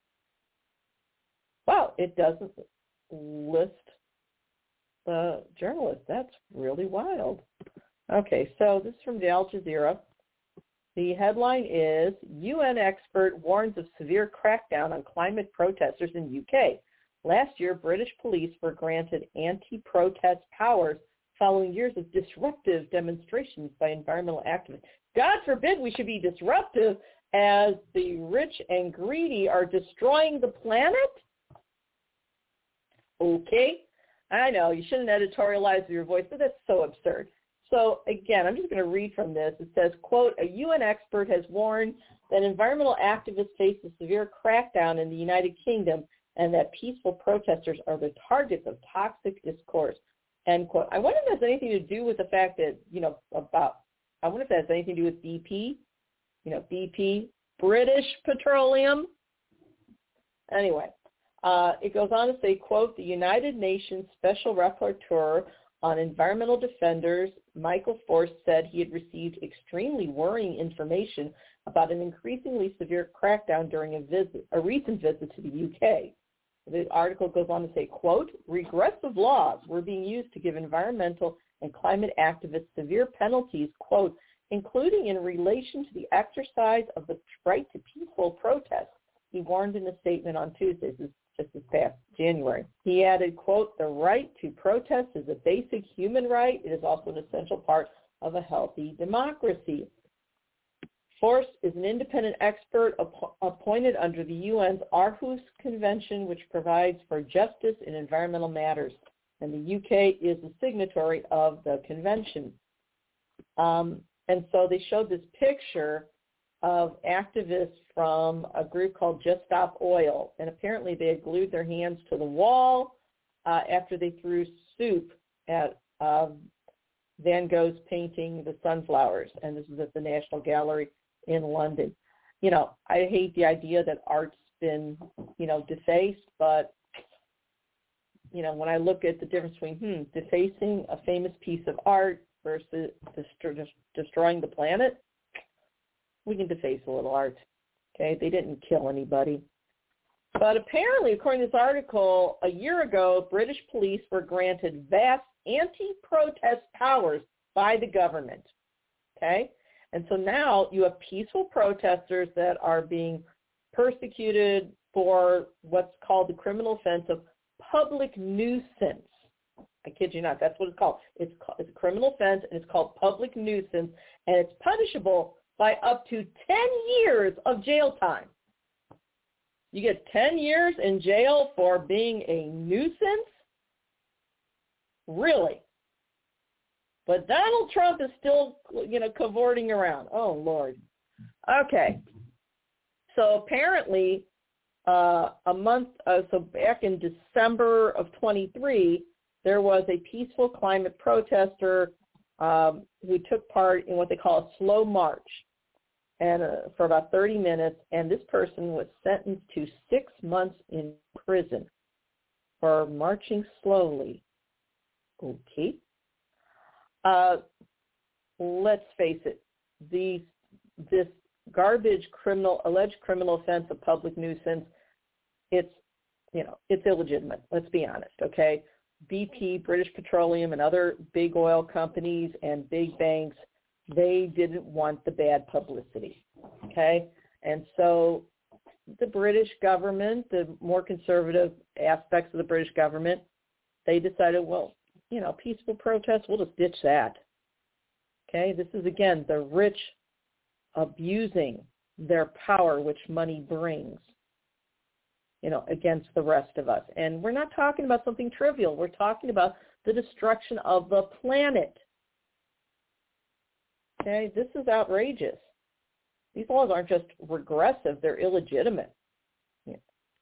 Wow, it doesn't list the journalist. That's really wild. Okay, so this is from the Al Jazeera. The headline is, U N expert warns of severe crackdown on climate protesters in U K. Last year, British police were granted anti-protest powers following years of disruptive demonstrations by environmental activists. God forbid we should be disruptive as the rich and greedy are destroying the planet? Okay, I know, you shouldn't editorialize with your voice, but that's so absurd. So again, I'm just going to read from this. It says, quote, a U N expert has warned that environmental activists face a severe crackdown in the United Kingdom and that peaceful protesters are the targets of toxic discourse, end quote. I wonder if that has anything to do with the fact that, you know, about, I wonder if that has anything to do with B P, you know, B P, British Petroleum. Anyway, uh, it goes on to say, quote, the United Nations Special Rapporteur on Environmental Defenders, Michael Forst, said he had received extremely worrying information about an increasingly severe crackdown during a visit, a recent visit to the U K. The article goes on to say, quote, regressive laws were being used to give environmental and climate activists severe penalties, quote, including in relation to the exercise of the right to peaceful protest, he warned in a statement on Tuesday. This is just this past January. He added, quote, the right to protest is a basic human right. It is also an essential part of a healthy democracy. Forst is an independent expert app- appointed under the U N's Aarhus Convention, which provides for justice in environmental matters, and the U K is a signatory of the convention. Um, And so they showed this picture of activists from a group called Just Stop Oil. And apparently they had glued their hands to the wall uh, after they threw soup at uh, Van Gogh's painting, The Sunflowers. And this is at the National Gallery in London. You know, I hate the idea that art's been, you know, defaced, but, you know, when I look at the difference between, hmm, defacing a famous piece of art versus dest- destroying the planet, we can deface a little art, okay? They didn't kill anybody. But apparently, according to this article, a year ago, British police were granted vast anti-protest powers by the government, okay? And so now you have peaceful protesters that are being persecuted for what's called the criminal offense of public nuisance. I kid you not, that's what it's called. It's, called, it's a criminal offense, and it's called public nuisance, and it's punishable by up to ten years of jail time. You get ten years in jail for being a nuisance? Really? But Donald Trump is still, you know, cavorting around. Oh, Lord. Okay. So apparently, uh, a month, uh, so back in December of twenty-three, there was a peaceful climate protester um, who took part in what they call a slow march, and uh, for about thirty minutes, and this person was sentenced to six months in prison for marching slowly. Okay. Uh, let's face it, these, this garbage criminal, alleged criminal offense of public nuisance, it's, you know, it's illegitimate. Let's be honest, okay? B P, British Petroleum, and other big oil companies and big banks, they didn't want the bad publicity, okay? And so the British government, the more conservative aspects of the British government, they decided, well, you know, peaceful protests, we'll just ditch that, okay? This is, again, the rich abusing their power, which money brings, you know, against the rest of us. And we're not talking about something trivial. We're talking about the destruction of the planet. Okay, this is outrageous. These laws aren't just regressive, they're illegitimate. Yeah.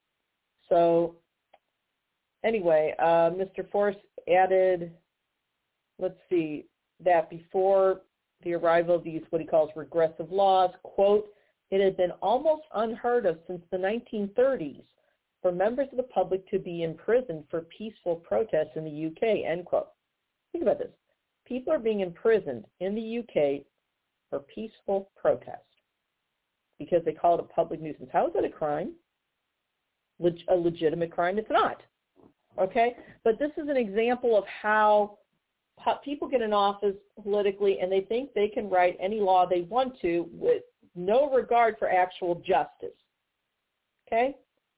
So anyway, uh, Mister Force added, let's see, that before the arrival of these, what he calls regressive laws, quote, it had been almost unheard of since the nineteen thirties for members of the public to be imprisoned for peaceful protests in the U K, end quote. Think about this. People are being imprisoned in the U K for peaceful protest because they call it a public nuisance. How is that a crime? Leg- a legitimate crime? It's not. Okay? But this is an example of how people get in office politically and they think they can write any law they want to with no regard for actual justice. Okay?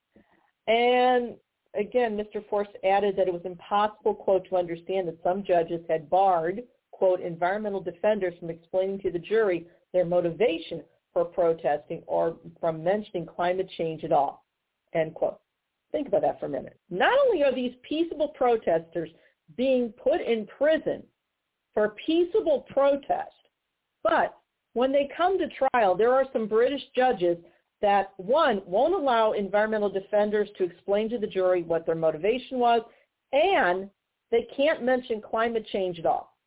And again, Mister Force added that it was impossible, quote, to understand that some judges had barred, quote, environmental defenders from explaining to the jury their motivation for protesting or from mentioning climate change at all, end quote. Think about that for a minute. Not only are these peaceable protesters being put in prison for peaceable protest, but when they come to trial, there are some British judges that, one, won't allow environmental defenders to explain to the jury what their motivation was, and they can't mention climate change at all.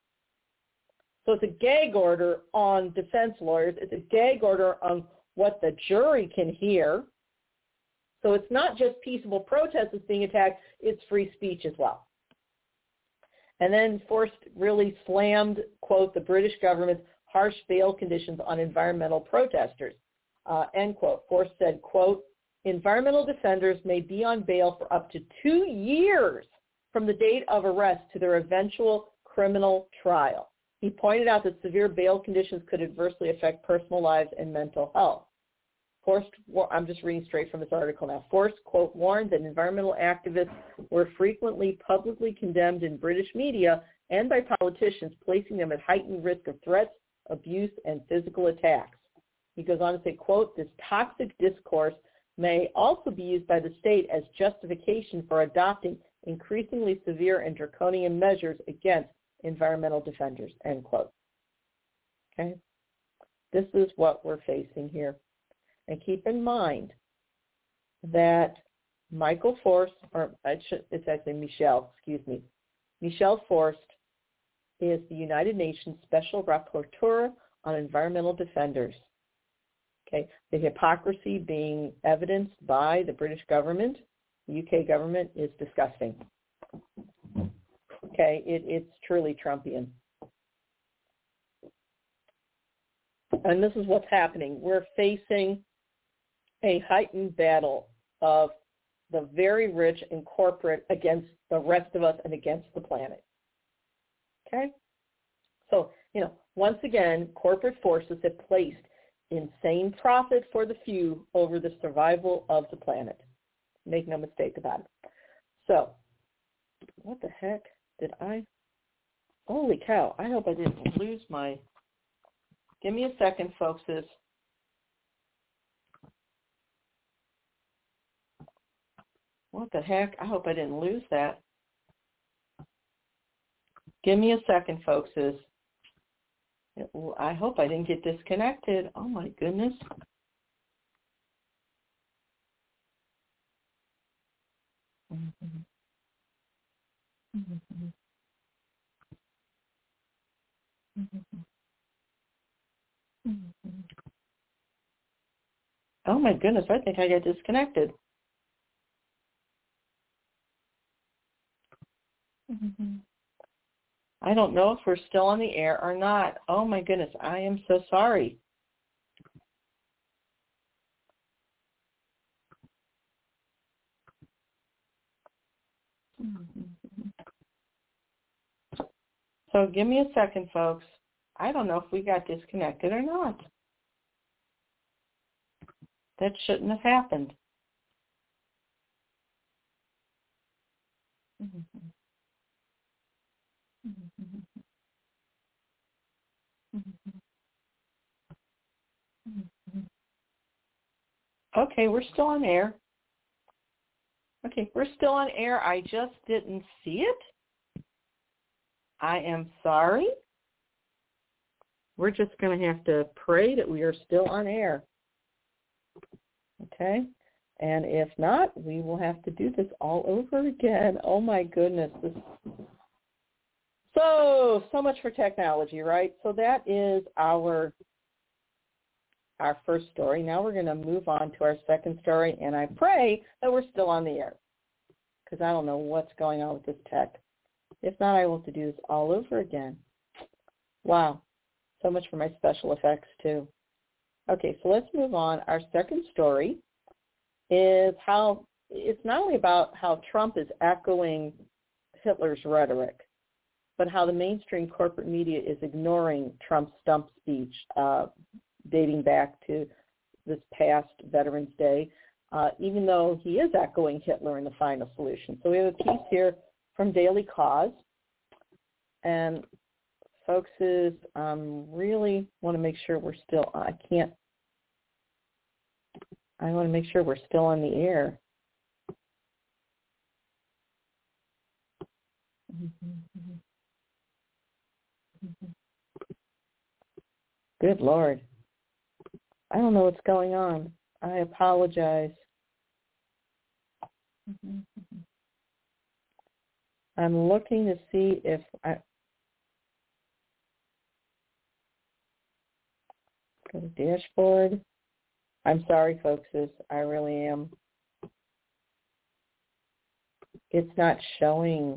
So it's a gag order on defense lawyers. It's a gag order on what the jury can hear. So it's not just peaceable protest that's being attacked, it's free speech as well. And then Forrest really slammed, quote, the British government's harsh bail conditions on environmental protesters, uh, end quote. Forrest said, quote, environmental defenders may be on bail for up to two years from the date of arrest to their eventual criminal trial. He pointed out that severe bail conditions could adversely affect personal lives and mental health. Forrest, I'm just reading straight from this article now. Forrest, quote, warned that environmental activists were frequently publicly condemned in British media and by politicians, placing them at heightened risk of threats, abuse, and physical attacks. He goes on to say, quote, this toxic discourse may also be used by the state as justification for adopting increasingly severe and draconian measures against environmental defenders, end quote. Okay? This is what we're facing here. And keep in mind that Michael Forst, or I should, it's actually Michelle, excuse me, Michelle Forst is the United Nations Special Rapporteur on Environmental Defenders. Okay, the hypocrisy being evidenced by the British government, the U K government, is disgusting. Okay, it, it's truly Trumpian. And this is what's happening. We're facing a heightened battle of the very rich and corporate against the rest of us and against the planet. Okay? So, you know, once again, corporate forces have placed insane profit for the few over the survival of the planet. Make no mistake about it. So, what the heck did I? Holy cow, I hope I didn't lose my... Give me a second, folks. This. What the heck? I hope I didn't lose that. Give me a second, folks. This. I hope I didn't get disconnected. Oh, my goodness. Mm-hmm. Mm-hmm. Mm-hmm. Mm-hmm. Oh, my goodness. I think I got disconnected. Mm-hmm. I don't know if we're still on the air or not. Oh, my goodness. I am so sorry. Mm-hmm. So give me a second, folks. I don't know if we got disconnected or not. That shouldn't have happened. Mm-hmm. Mm-hmm. Mm-hmm. Mm-hmm. Okay, we're still on air. Okay, we're still on air. I just didn't see it. I am sorry. We're just going to have to pray that we are still on air. Okay? And if not, we will have to do this all over again. Oh, my goodness. This... So, so much for technology, right? So that is our our first story. Now we're going to move on to our second story, and I pray that we're still on the air because I don't know what's going on with this tech. If not, I will have to do this all over again. Wow. So much for my special effects, too. Okay, so let's move on. Our second story is how it's not only about how Trump is echoing Hitler's rhetoric, but how the mainstream corporate media is ignoring Trump's stump speech uh, dating back to this past Veterans Day, uh, even though he is echoing Hitler in the final solution. So we have a piece here from Daily Cause. And folks, is um, really want to make sure we're still, I can't, I want to make sure we're still on the air. Mm-hmm. Mm-hmm. Good Lord. I don't know what's going on. I apologize. Mm-hmm. I'm looking to see if I go to dashboard. I'm sorry, folks. I really am. It's not showing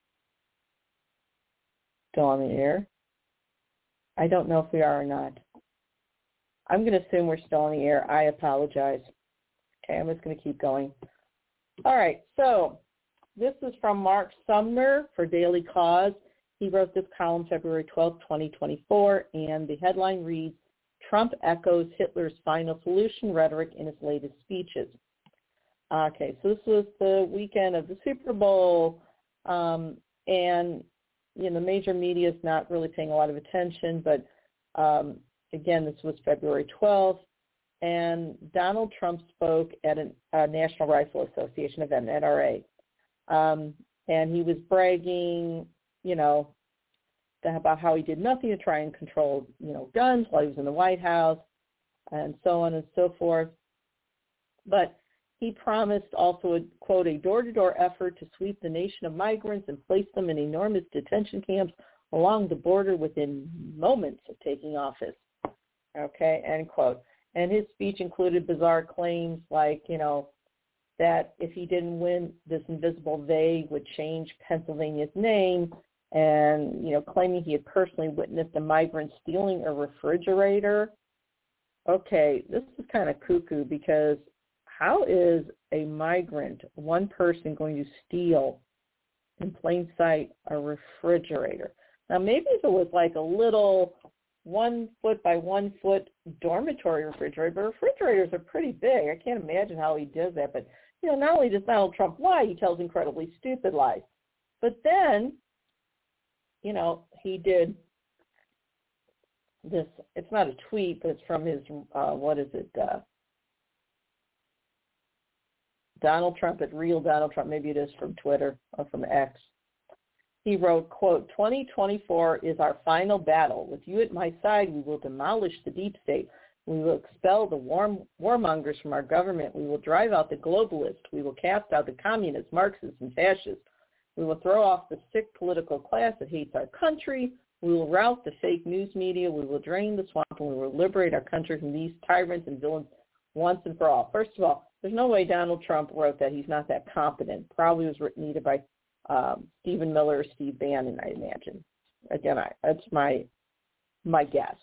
still on the air. I don't know if we are or not. I'm going to assume we're still on the air. I apologize. Okay, I'm just going to keep going. All right, so this is from Mark Sumner for Daily Cause. He wrote this column February twelfth, twenty twenty-four, and the headline reads, Trump echoes Hitler's final solution rhetoric in his latest speeches. Okay, so this was the weekend of the Super Bowl, um, and you know, major media is not really paying a lot of attention, but um, again, this was February twelfth, and Donald Trump spoke at a, a National Rifle Association event, N R A, um, and he was bragging, you know, about how he did nothing to try and control, you know, guns while he was in the White House, and so on and so forth. But he promised also, a, quote, a door-to-door effort to sweep the nation of migrants and place them in enormous detention camps along the border within moments of taking office. Okay, end quote. And his speech included bizarre claims like, you know, that if he didn't win, this invisible they would change Pennsylvania's name, and, you know, claiming he had personally witnessed a migrant stealing a refrigerator. Okay, this is kind of cuckoo, because how is a migrant, one person, going to steal in plain sight a refrigerator? Now, maybe if it was like a little one foot by one foot dormitory refrigerator, but refrigerators are pretty big. I can't imagine how he does that. But, you know, not only does Donald Trump lie, he tells incredibly stupid lies. But then, you know, he did this, it's not a tweet, but it's from his, uh, what is it, uh, Donald Trump at Real Donald Trump, maybe it is from Twitter or from X. He wrote, quote, twenty twenty-four is our final battle. With you at my side, we will demolish the deep state. We will expel the war, warmongers from our government. We will drive out the globalists. We will cast out the communists, Marxists, and fascists. We will throw off the sick political class that hates our country. We will rout the fake news media. We will drain the swamp, and we will liberate our country from these tyrants and villains once and for all. First of all, there's no way Donald Trump wrote that. He's not that competent. Probably was written either by um, Stephen Miller or Steve Bannon, I imagine. Again, I, that's my my guess.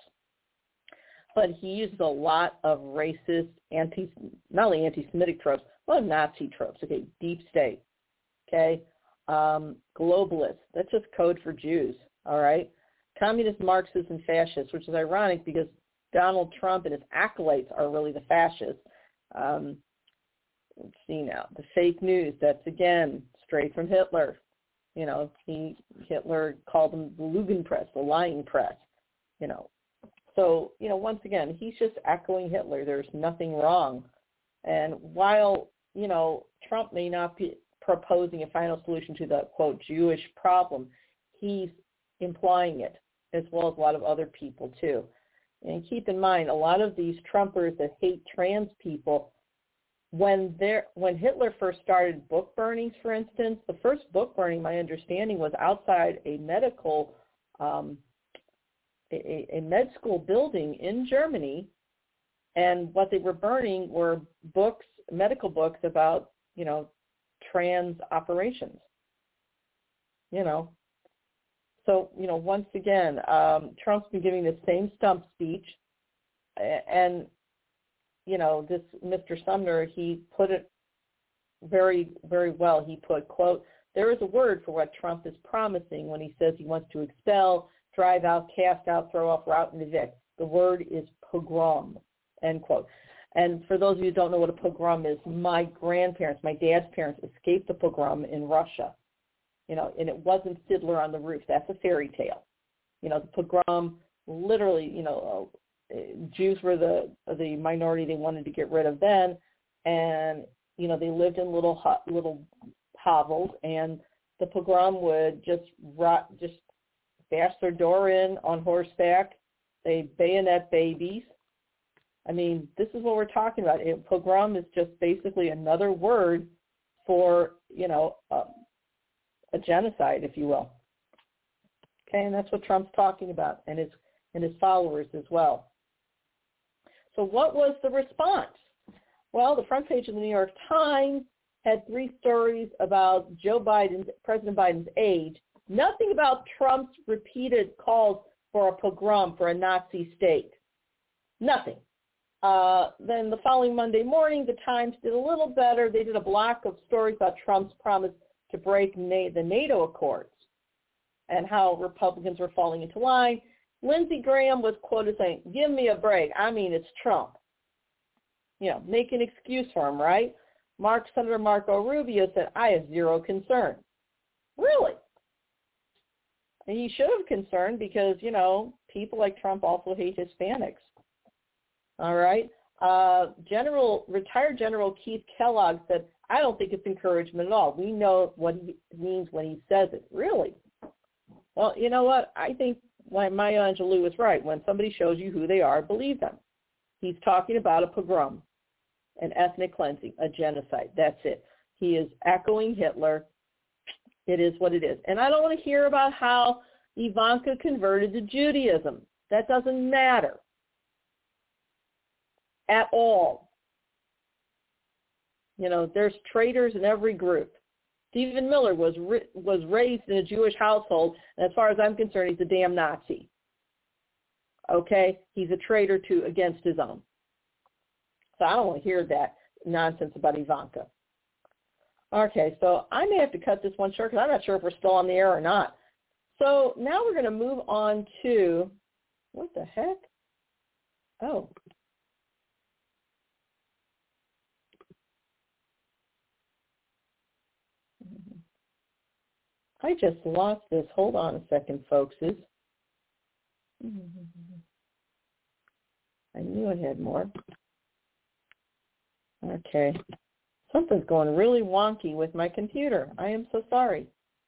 But he uses a lot of racist, anti, not only anti-Semitic tropes, a lot of Nazi tropes. Okay, deep state. Okay, um, globalists. That's just code for Jews. All right, communists, Marxists, and fascists, which is ironic because Donald Trump and his acolytes are really the fascists. Um, let's see now. The fake news, that's, again, straight from Hitler. You know, he Hitler called them the Lügenpresse, the lying press, you know. So, you know, once again, he's just echoing Hitler. There's nothing wrong. And while, you know, Trump may not be proposing a final solution to the, quote, Jewish problem, he's implying it, as well as a lot of other people, too. And keep in mind, a lot of these Trumpers that hate trans people, when they're, when Hitler first started book burnings, for instance, the first book burning, my understanding, was outside a medical, um, a, a med school building in Germany, and what they were burning were books, medical books about, you know, trans operations, you know. So, you know, once again, um, Trump's been giving the same stump speech, and, you know, this Mister Sumner, he put it very, very well. He put, quote, there is a word for what Trump is promising when he says he wants to expel, drive out, cast out, throw off, rout, and evict. The word is pogrom, end quote. And for those of you who don't know what a pogrom is, my grandparents, my dad's parents, escaped the pogrom in Russia. You know, and it wasn't Fiddler on the Roof. That's a fairy tale. You know, the pogrom, literally, you know, uh, Jews were the the minority they wanted to get rid of then, and you know, they lived in little little hovels, and the pogrom would just rot, just bash their door in on horseback. They bayonet babies. I mean, this is what we're talking about. A pogrom is just basically another word for, you know, uh, a genocide, if you will. Okay, and that's what Trump's talking about, and his and his followers as well. So what was the response? Well, the front page of the New York Times had three stories about Joe Biden's, President Biden's age, nothing about Trump's repeated calls for a pogrom, for a Nazi state. Nothing. Uh, then the following Monday morning, the Times did a little better. They did a block of stories about Trump's promise to break Na- the NATO Accords and how Republicans were falling into line. Lindsey Graham was quoted saying, give me a break. I mean, it's Trump. You know, make an excuse for him, right? Mark, Senator Marco Rubio said, I have zero concern. Really? And he should have concern because, you know, people like Trump also hate Hispanics. All right? Uh, General, retired General Keith Kellogg said, I don't think it's encouragement at all. We know what he means when he says it. Really? Well, you know what? I think Maya Angelou was right. When somebody shows you who they are, believe them. He's talking about a pogrom, an ethnic cleansing, a genocide. That's it. He is echoing Hitler. It is what it is. And I don't want to hear about how Ivanka converted to Judaism. That doesn't matter at all. You know, there's traitors in every group. Stephen Miller was was raised in a Jewish household, and as far as I'm concerned, he's a damn Nazi. Okay? He's a traitor to against his own. So I don't want to hear that nonsense about Ivanka. Okay, so I may have to cut this one short because I'm not sure if we're still on the air or not. So now we're going to move on to, what the heck? Oh. I just lost this. Hold on a second, folks. I knew I had more. Okay. Something's going really wonky with my computer. I am so sorry.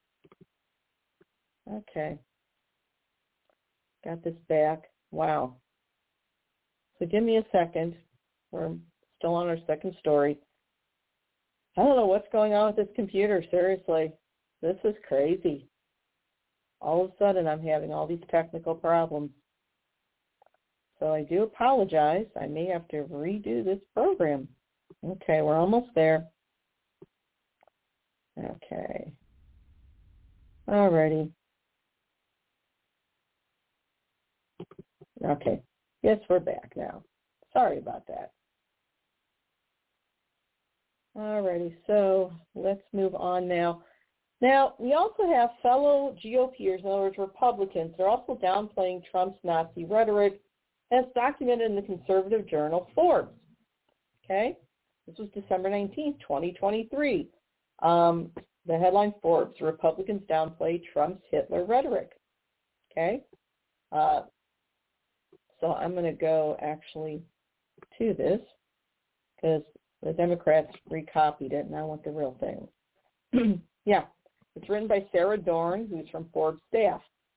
Okay. Got this back. Wow. So give me a second. We're still on our second story. I don't know what's going on with this computer, seriously. This is crazy. All of a sudden, I'm having all these technical problems. So I do apologize. I may have to redo this program. Okay, we're almost there. Okay. Alrighty. Okay. Yes, we're back now. Sorry about that. Alrighty, so let's move on now. Now, we also have fellow GOPers, in other words, Republicans. They're also downplaying Trump's Nazi rhetoric, as documented in the conservative journal Forbes. Okay? This was December nineteenth, twenty twenty-three. Um, the headline, Forbes, Republicans downplay Trump's Hitler rhetoric. Okay? Uh, so I'm going to go actually to this because the Democrats recopied it, and I want the real thing. Yeah. It's written by Sarah Dorn, who's from Forbes staff.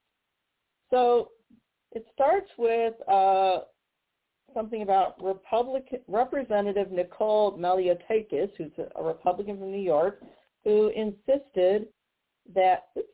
So it starts with uh, something about Republican Representative Nicole Malliotakis, who's a Republican from New York, who insisted that oops,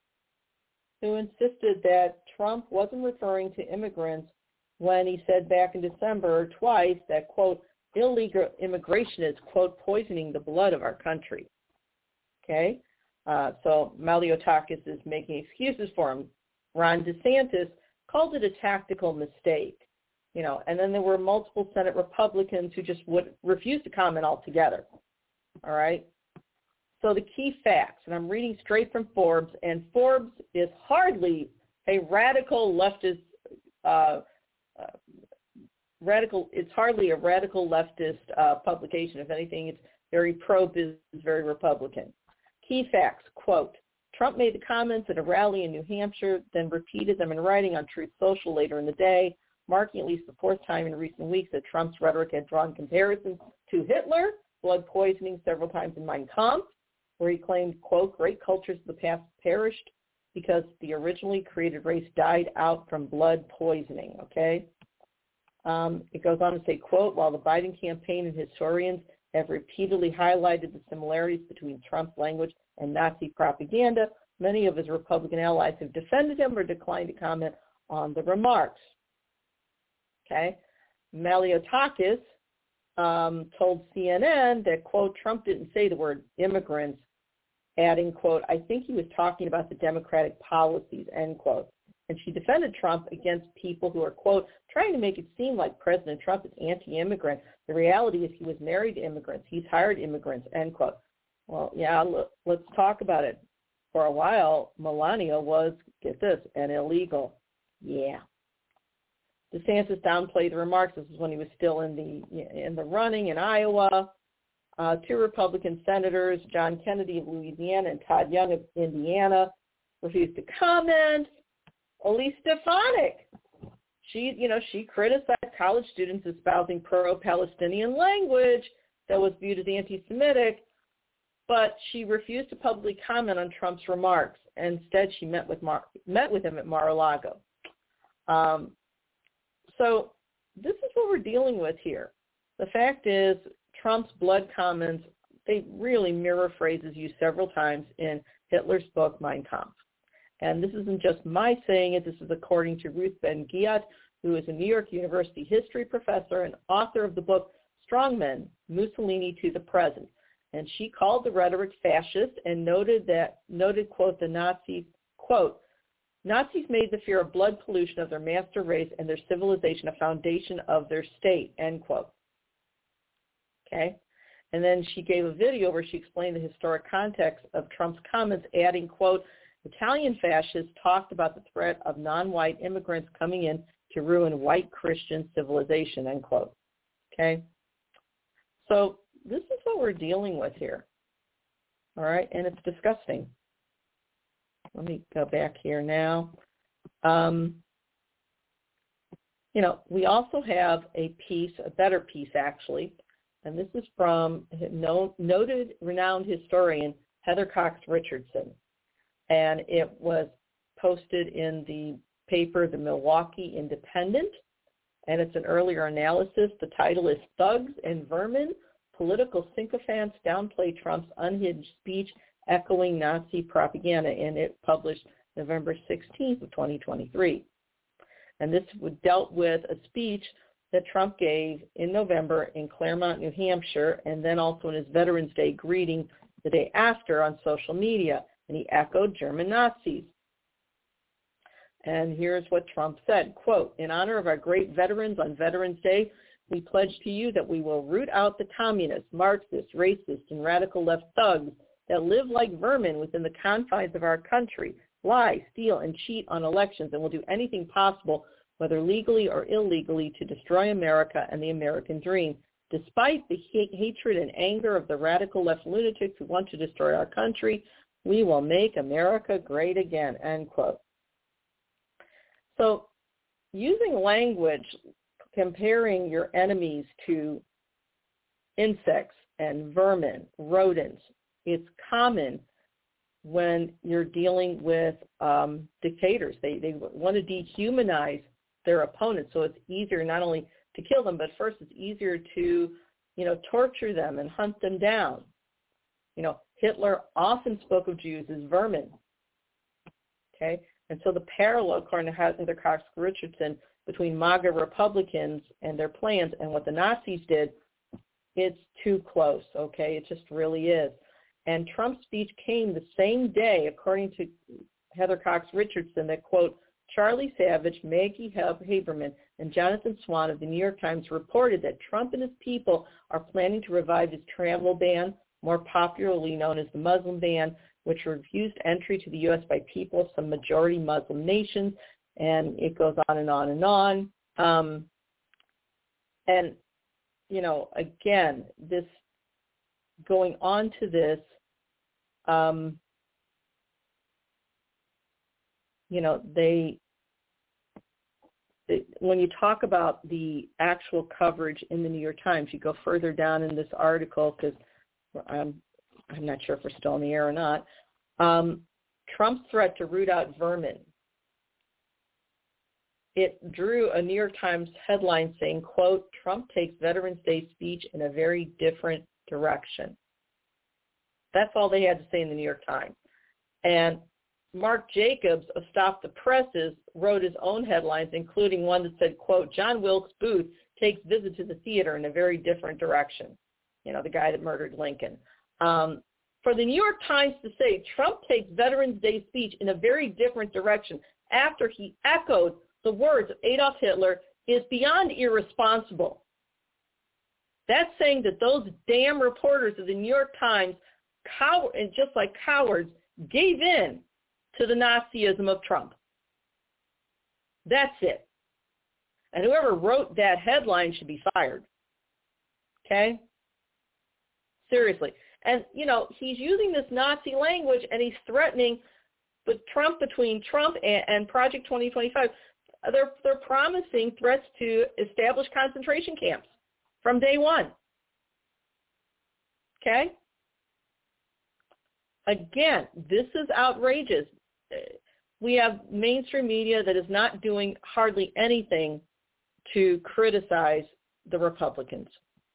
who insisted that Trump wasn't referring to immigrants when he said back in December twice that, quote, illegal immigration is, quote, poisoning the blood of our country. Okay? Uh, so Malliotakis is making excuses for him. Ron DeSantis called it a tactical mistake, you know, and then there were multiple Senate Republicans who just would refuse to comment altogether. All right. So the key facts, and I'm reading straight from Forbes, and Forbes is hardly a radical leftist, uh, uh, radical. It's hardly a radical leftist uh, publication. If anything, it's very pro-business, very Republican. Key facts, quote, Trump made the comments at a rally in New Hampshire, then repeated them in writing on Truth Social later in the day, marking at least the fourth time in recent weeks that Trump's rhetoric had drawn comparisons to Hitler, blood poisoning several times in Mein Kampf, where he claimed, quote, great cultures of the past perished because the originally created race died out from blood poisoning, okay? Um, it goes on to say, quote, while the Biden campaign and historians have repeatedly highlighted the similarities between Trump's language and Nazi propaganda, many of his Republican allies have defended him or declined to comment on the remarks. Okay? Malliotakis um, told C N N that, quote, Trump didn't say the word immigrants, adding, quote, I think he was talking about the Democratic policies, end quote. And she defended Trump against people who are, quote, trying to make it seem like President Trump is anti-immigrant. The reality is he was married to immigrants. He's hired immigrants, end quote. Well, yeah, let's talk about it. For a while, Melania was, get this, an illegal. Yeah. DeSantis downplayed the remarks. This is when he was still in the in the running in Iowa. Uh, two Republican senators, John Kennedy of Louisiana and Todd Young of Indiana, refused to comment. Elise Stefanik, she, you know, she criticized college students espousing pro-Palestinian language that was viewed as anti-Semitic. but she refused to publicly comment on Trump's remarks. Instead, she met with Mar- met with him at Mar-a-Lago. Um, so this is what we're dealing with here. The fact is, Trump's blood comments, they really mirror phrases used several times in Hitler's book, Mein Kampf. And this isn't just my saying it. This is according to Ruth Ben-Ghiat, who is a New York University history professor and author of the book Strongmen, Mussolini to the Present. And she called the rhetoric fascist and noted that, noted, quote, the Nazis, quote, Nazis made the fear of blood pollution of their master race and their civilization a foundation of their state, end quote. Okay? And then she gave a video where she explained the historic context of Trump's comments, adding, quote, Italian fascists talked about the threat of non-white immigrants coming in to ruin white Christian civilization, end quote. Okay? So this is what we're dealing with here. All right? And it's disgusting. Let me go back here now. Um, you know, we also have a piece, a better piece actually, and this is from noted renowned historian Heather Cox Richardson. And it was posted in the paper, the Milwaukee Independent, and it's an earlier analysis. The title is Thugs and Vermin, Political Sycophants Downplay Trump's Unhinged Speech Echoing Nazi Propaganda, and it published November sixteenth of twenty twenty-three. And this dealt with a speech that Trump gave in November in Claremont, New Hampshire, and then also in his Veterans Day greeting the day after on social media, and he echoed German Nazis. And here's what Trump said, quote, in honor of our great veterans on Veterans Day, we pledge to you that we will root out the communists, Marxists, racists, and radical left thugs that live like vermin within the confines of our country, lie, steal, and cheat on elections, and will do anything possible, whether legally or illegally, to destroy America and the American dream. Despite the hate, hatred and anger of the radical left lunatics who want to destroy our country, we will make America great again, end quote. So using language, comparing your enemies to insects and vermin, rodents, it's common when you're dealing with um, dictators. They, they want to dehumanize their opponents, so it's easier not only to kill them, but first it's easier to, you know, torture them and hunt them down. You know, Hitler often spoke of Jews as vermin. Okay? And so the parallel, according to Heather Cox Richardson, between MAGA Republicans and their plans and what the Nazis did, it's too close, okay? It just really is. And Trump's speech came the same day, according to Heather Cox Richardson, that, quote, Charlie Savage, Maggie Haberman, and Jonathan Swan of the New York Times reported that Trump and his people are planning to revive his travel ban, more popularly known as the Muslim ban, which refused entry to the U S by people of some majority Muslim nations, and it goes on and on and on. Um, and, you know, again, this going on to this, um, you know, they, they, when you talk about the actual coverage in the New York Times, you go further down in this article, because I'm, I'm not sure if we're still in the air or not, um, Trump's threat to root out vermin. It drew a New York Times headline saying, quote, Trump takes Veterans Day speech in a very different direction. That's all they had to say in the New York Times. And Mark Jacobs of Stop the Presses wrote his own headlines, including one that said, quote, John Wilkes Booth takes visit to the theater in a very different direction. You know, the guy that murdered Lincoln. Um, for the New York Times to say Trump takes Veterans Day speech in a very different direction after he echoed the words of Adolf Hitler is beyond irresponsible. That's saying that those damn reporters of the New York Times, cow- and just like cowards, gave in to the Nazism of Trump. That's it. And whoever wrote that headline should be fired. Okay? Seriously. And, you know, he's using this Nazi language, and he's threatening with Trump, between Trump and, and Project twenty twenty-five. They're, they're promising threats to establish concentration camps from day one. Okay? again, this is outrageous. We have mainstream media that is not doing hardly anything to criticize the Republicans.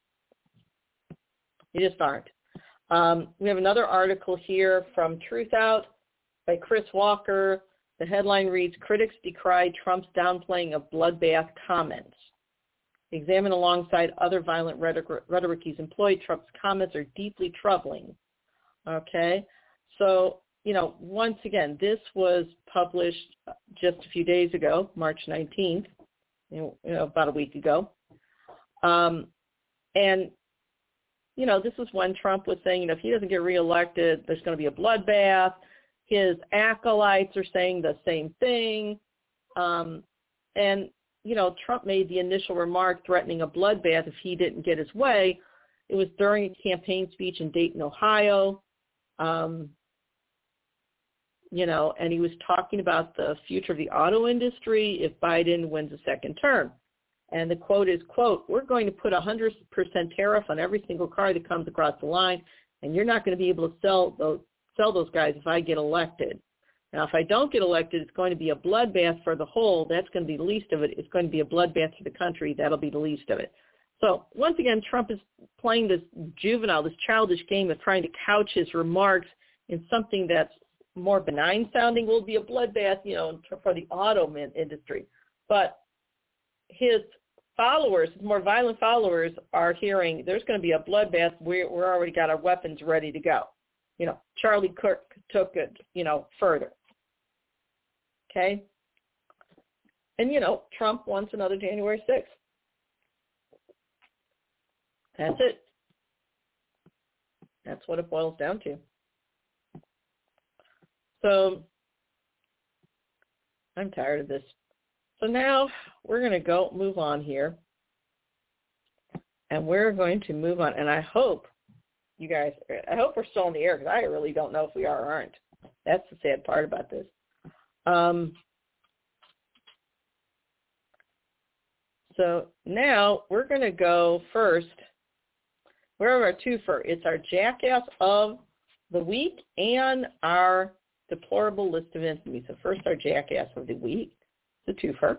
They just aren't. Um, we have another article here from Truth Out by Chris Walker. The headline reads, "Critics decry Trump's downplaying of bloodbath comments." Examined alongside other violent rhetoric, rhetoric he's employed, Trump's comments are deeply troubling. Okay, so, you know, once again, this was published just a few days ago, March nineteenth, you know, about a week ago. Um, and, you know, this is when Trump was saying, you know, if he doesn't get reelected, there's going to be a bloodbath. His acolytes are saying the same thing. Um, and, you know, Trump made the initial remark threatening a bloodbath if he didn't get his way. It was during a campaign speech in Dayton, Ohio. Um, you know, and he was talking about the future of the auto industry if Biden wins a second term. And the quote is, quote, "We're going to put a one hundred percent tariff on every single car that comes across the line, and you're not going to be able to sell those, sell those guys if I get elected. Now, if I don't get elected, it's going to be a bloodbath for the whole. That's going to be the least of it. It's going to be a bloodbath for the country. That'll be the least of it." So once again, Trump is playing this juvenile, this childish game of trying to couch his remarks in something that's more benign sounding. Will be a bloodbath, you know, for the auto industry. But his followers, his more violent followers, are hearing there's going to be a bloodbath. We're, we're already got our weapons ready to go. You know, Charlie Kirk took it, you know, further. Okay? And, you know, Trump wants another January sixth. That's it. That's what it boils down to. So I'm tired of this. So now we're going to go move on here. And we're going to move on. And I hope you guys, I hope we're still in the air, because I really don't know if we are or aren't. That's the sad part about this. Um, so now we're going to go first. We're our twofer. It's our Jackass of the Week and our Deplorable List of Infamy. So first, our Jackass of the Week, the twofer.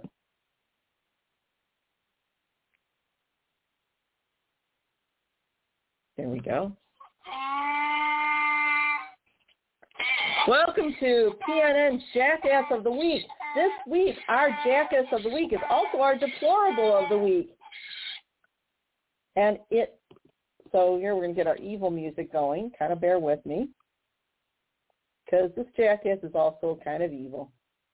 There we go. Welcome to P N N's Jackass of the Week. This week, our Jackass of the Week is also our Deplorable of the Week. And it, so here we're going to get our evil music going. Kind of bear with me, because this Jackass is also kind of evil.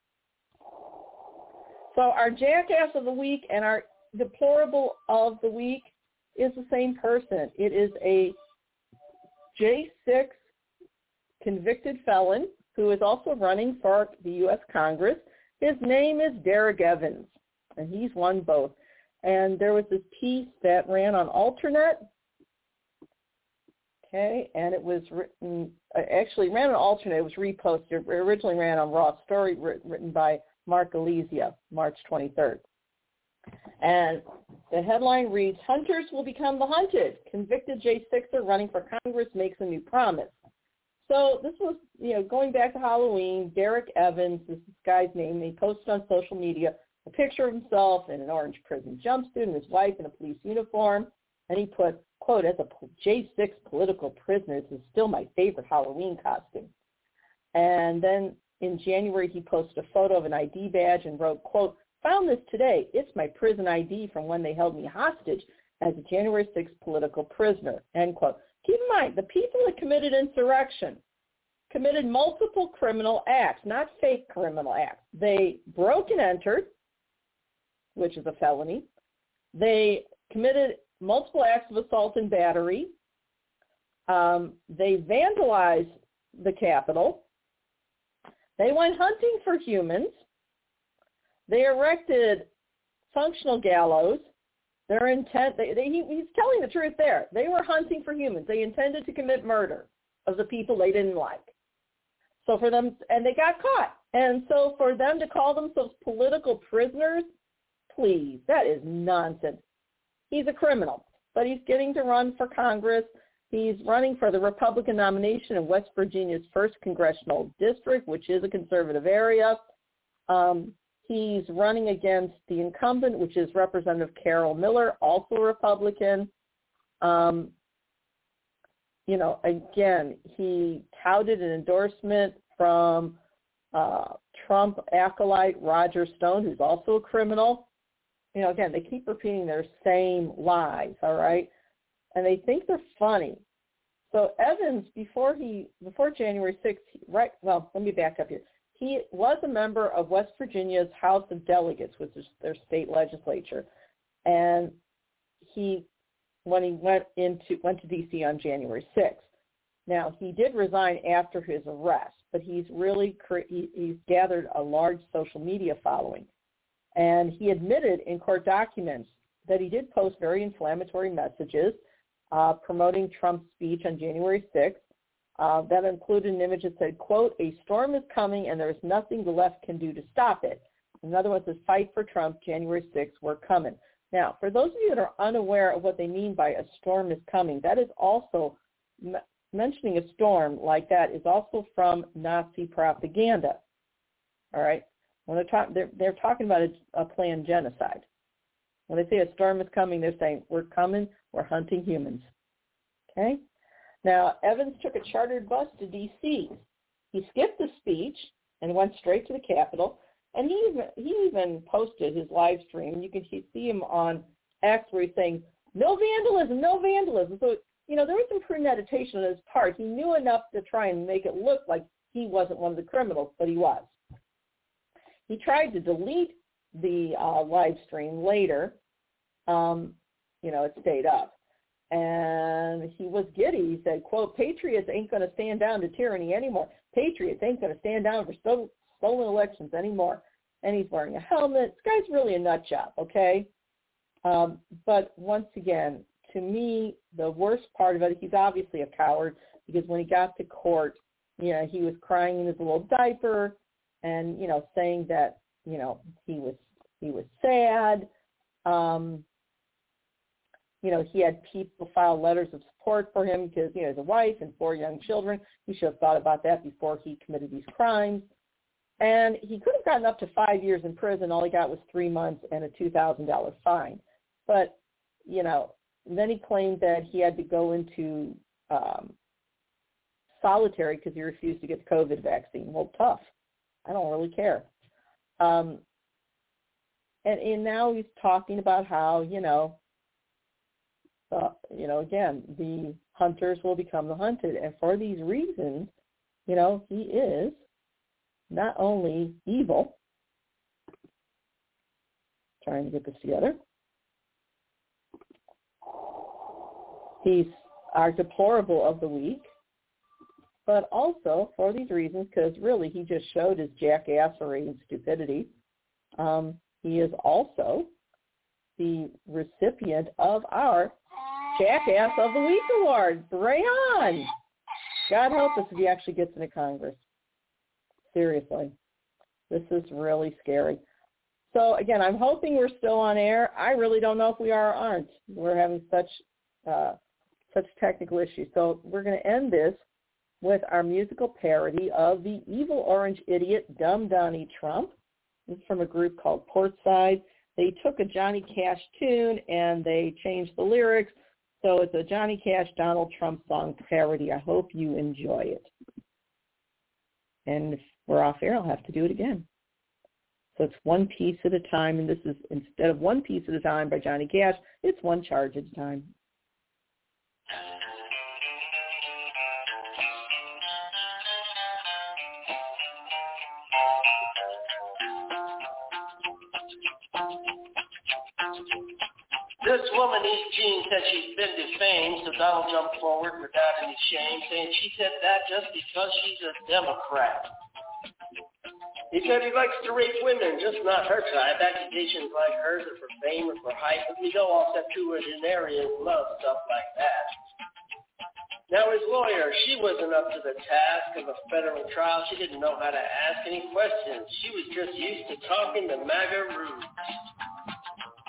So our Jackass of the Week and our Deplorable of the Week is the same person. It is a J six convicted felon who is also running for the U S Congress. His name is Derek Evans, and he's won both. And there was this piece that ran on Alternet, okay, and it was written, actually ran on Alternet, it was reposted. It originally ran on Raw Story, written by Mark Elysia, March twenty-third. And the headline reads, "Hunters will become the hunted. Convicted J sixer running for Congress makes a new promise." So this was, you know, going back to Halloween, Derek Evans, this is this guy's name, he posted on social media a picture of himself in an orange prison jumpsuit and his wife in a police uniform. And he put, quote, "As a J six political prisoner, this is still my favorite Halloween costume." And then in January, he posted a photo of an I D badge and wrote, quote, "Found this today. It's my prison I D from when they held me hostage as a January sixth political prisoner," end quote. Keep in mind, the people that committed insurrection committed multiple criminal acts, not fake criminal acts. They broke and entered, which is a felony. They committed multiple acts of assault and battery. Um, they vandalized the Capitol. They went hunting for humans. They erected functional gallows. Their intent, they, they, he, he's telling the truth there. They were hunting for humans. They intended to commit murder of the people they didn't like. So for them, and they got caught. And so for them to call themselves political prisoners, please, that is nonsense. He's a criminal, but he's getting to run for Congress. He's running for the Republican nomination in West Virginia's first congressional district, which is a conservative area. Um, he's running against the incumbent, which is Representative Carol Miller, also a Republican. Um, you know, again, he touted an endorsement from uh, Trump acolyte Roger Stone, who's also a criminal. You know, again, they keep repeating their same lies, all right? And they think they're funny. So Evans, before he, before January sixth, right, well, let me back up here. He was a member of West Virginia's House of Delegates, which is their state legislature. And he, when he went into, went to D C on January sixth. Now, he did resign after his arrest, but he's really, he, he's gathered a large social media following. And he admitted in court documents that he did post very inflammatory messages uh, promoting Trump's speech on January sixth. Uh, that included an image that said, quote, "A storm is coming and there is nothing the left can do to stop it." Another one says, "Fight for Trump, January sixth, we're coming." Now, for those of you that are unaware of what they mean by a storm is coming, that is also, m- mentioning a storm like that is also from Nazi propaganda, all right? When they're, talk, they're, they're talking about a, a planned genocide. When they say a storm is coming, they're saying, we're coming, we're hunting humans, okay? Now, Evans took a chartered bus to D C. He skipped the speech and went straight to the Capitol, and he even, he even posted his live stream. You can see him on X where he's saying, no vandalism, no vandalism. So, you know, there was some premeditation on his part. He knew enough to try and make it look like he wasn't one of the criminals, but he was. He tried to delete the uh, live stream later. Um, you know, it stayed up. And he was giddy. He said, quote, "Patriots ain't going to stand down to tyranny anymore. Patriots ain't going to stand down for sto- stolen elections anymore." And he's wearing a helmet. This guy's really a nut job, okay? Um, but once again, to me, the worst part of it, he's obviously a coward because when he got to court, you know, he was crying in his little diaper and, you know, saying that, you know, he was he was sad. Um, you know, he had people file letters of support for him because, you know, he has a wife and four young children. He should have thought about that before he committed these crimes. And he could have gotten up to five years in prison. All he got was three months and a two thousand dollars fine. But, you know, then he claimed that he had to go into um, solitary because he refused to get the COVID vaccine. Well, tough. I don't really care. Um, and, and now he's talking about how, you know, uh, you know, again, the hunters will become the hunted. And for these reasons, you know, he is not only evil, trying to get this together, he's our deplorable of the week, but also for these reasons, because really he just showed his jackassery and stupidity, um, he is also the recipient of our Jackass of the Week Award. Right on. God help us if he actually gets into Congress. Seriously. This is really scary. So, again, I'm hoping we're still on air. I really don't know if we are or aren't. We're having such uh, such technical issues. So we're going to end this with our musical parody of the evil orange idiot, Dumb Donnie Trump. This is from a group called Portside. They took a Johnny Cash tune and they changed the lyrics. So it's a Johnny Cash, Donald Trump song parody. I hope you enjoy it. And if we're off air, I'll have to do it again. So it's one piece at a time, and this is, instead of one piece at a time by Johnny Cash, it's one charge at a time. This woman eats jeans said she's been defamed, so Donald jumped forward without any shame, saying she said that just because she's a Democrat. He said he likes to rape women, just not her type. Accusations like hers are for fame or for hype, but we know all septuagenarians love stuff like that. Now his lawyer, she wasn't up to the task of a federal trial. She didn't know how to ask any questions. She was just used to talking to MAGA rubes.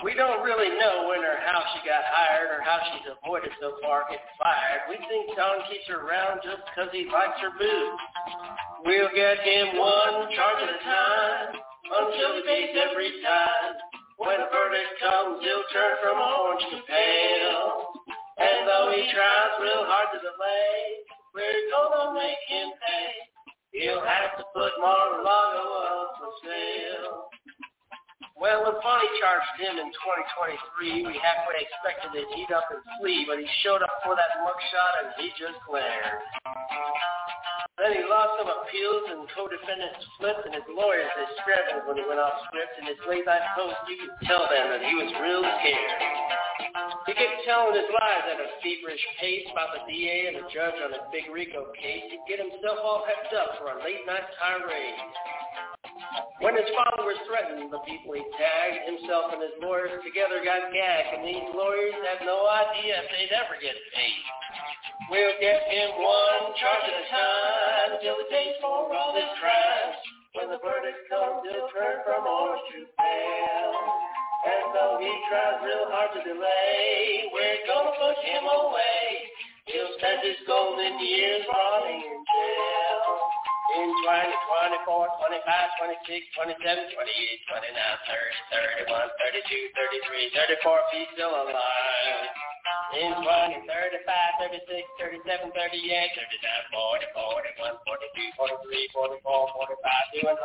We don't really know when or how she got hired or how she's avoided so far getting fired. We think Don keeps her around just because he likes her boobs. We'll get him one charge at a time until he pays every time. When the verdict comes, he'll turn from orange to pale. And though he tries real hard to delay, we're gonna make him pay. He'll have to put Mar-a-Lago up for sale. Well, when Bonnie charged him in twenty twenty-three, we halfway expected that he'd up and flee, but he showed up for that mugshot and he just glared. Then he lost some appeals and co-defendants flipped, and his lawyers, they scrambled when he went off script. In his late-night post, you could tell them that he was real scared. He kept telling his lies at a feverish pace about the D A and the judge on his big RICO case. He'd get himself all hepped up for a late-night tirade. When his followers threatened the people he tagged, himself and his lawyers together got gagged, and these lawyers had no idea if they'd ever get paid. We'll get him one charge at a time till he pays for all his crimes. When the verdict comes, he'll turn from orange to pale. And though he tries real hard to delay, we're gonna put him away. He'll spend his golden years rotting in jail. In twenty, twenty-four, twenty-five, twenty-six, twenty-seven, twenty-eight, twenty-nine, thirty, thirty-one, thirty-two, thirty-three, thirty-four, if he's still alive. In twenty, thirty-five, thirty-six, thirty-seven, thirty-eight, thirty-nine, forty, forty-one, forty-two, forty-three, forty-four, forty-five, doing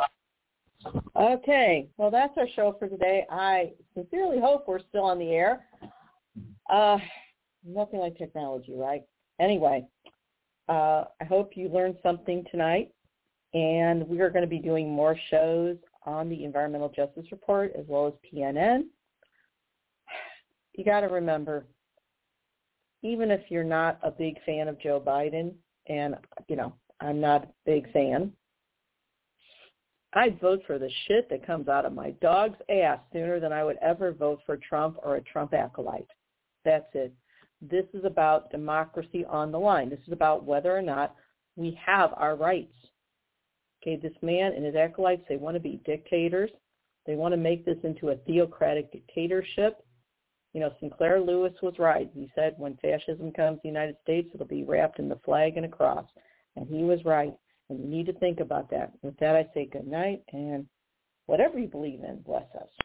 Okay, well, that's our show for today. I sincerely hope we're still on the air. Uh, nothing like technology, right? Anyway, uh, I hope you learned something tonight, and we are going to be doing more shows on the Environmental Justice Report as well as P N N. You got to remember, even if you're not a big fan of Joe Biden, and, you know, I'm not a big fan, I'd vote for the shit that comes out of my dog's ass sooner than I would ever vote for Trump or a Trump acolyte. That's it. This is about democracy on the line. This is about whether or not we have our rights. Okay, this man and his acolytes, they want to be dictators. They want to make this into a theocratic dictatorship. You know, Sinclair Lewis was right. He said when fascism comes to the United States, it'll be wrapped in the flag and a cross. And he was right. And you need to think about that. With that, I say good night, and whatever you believe in, bless us.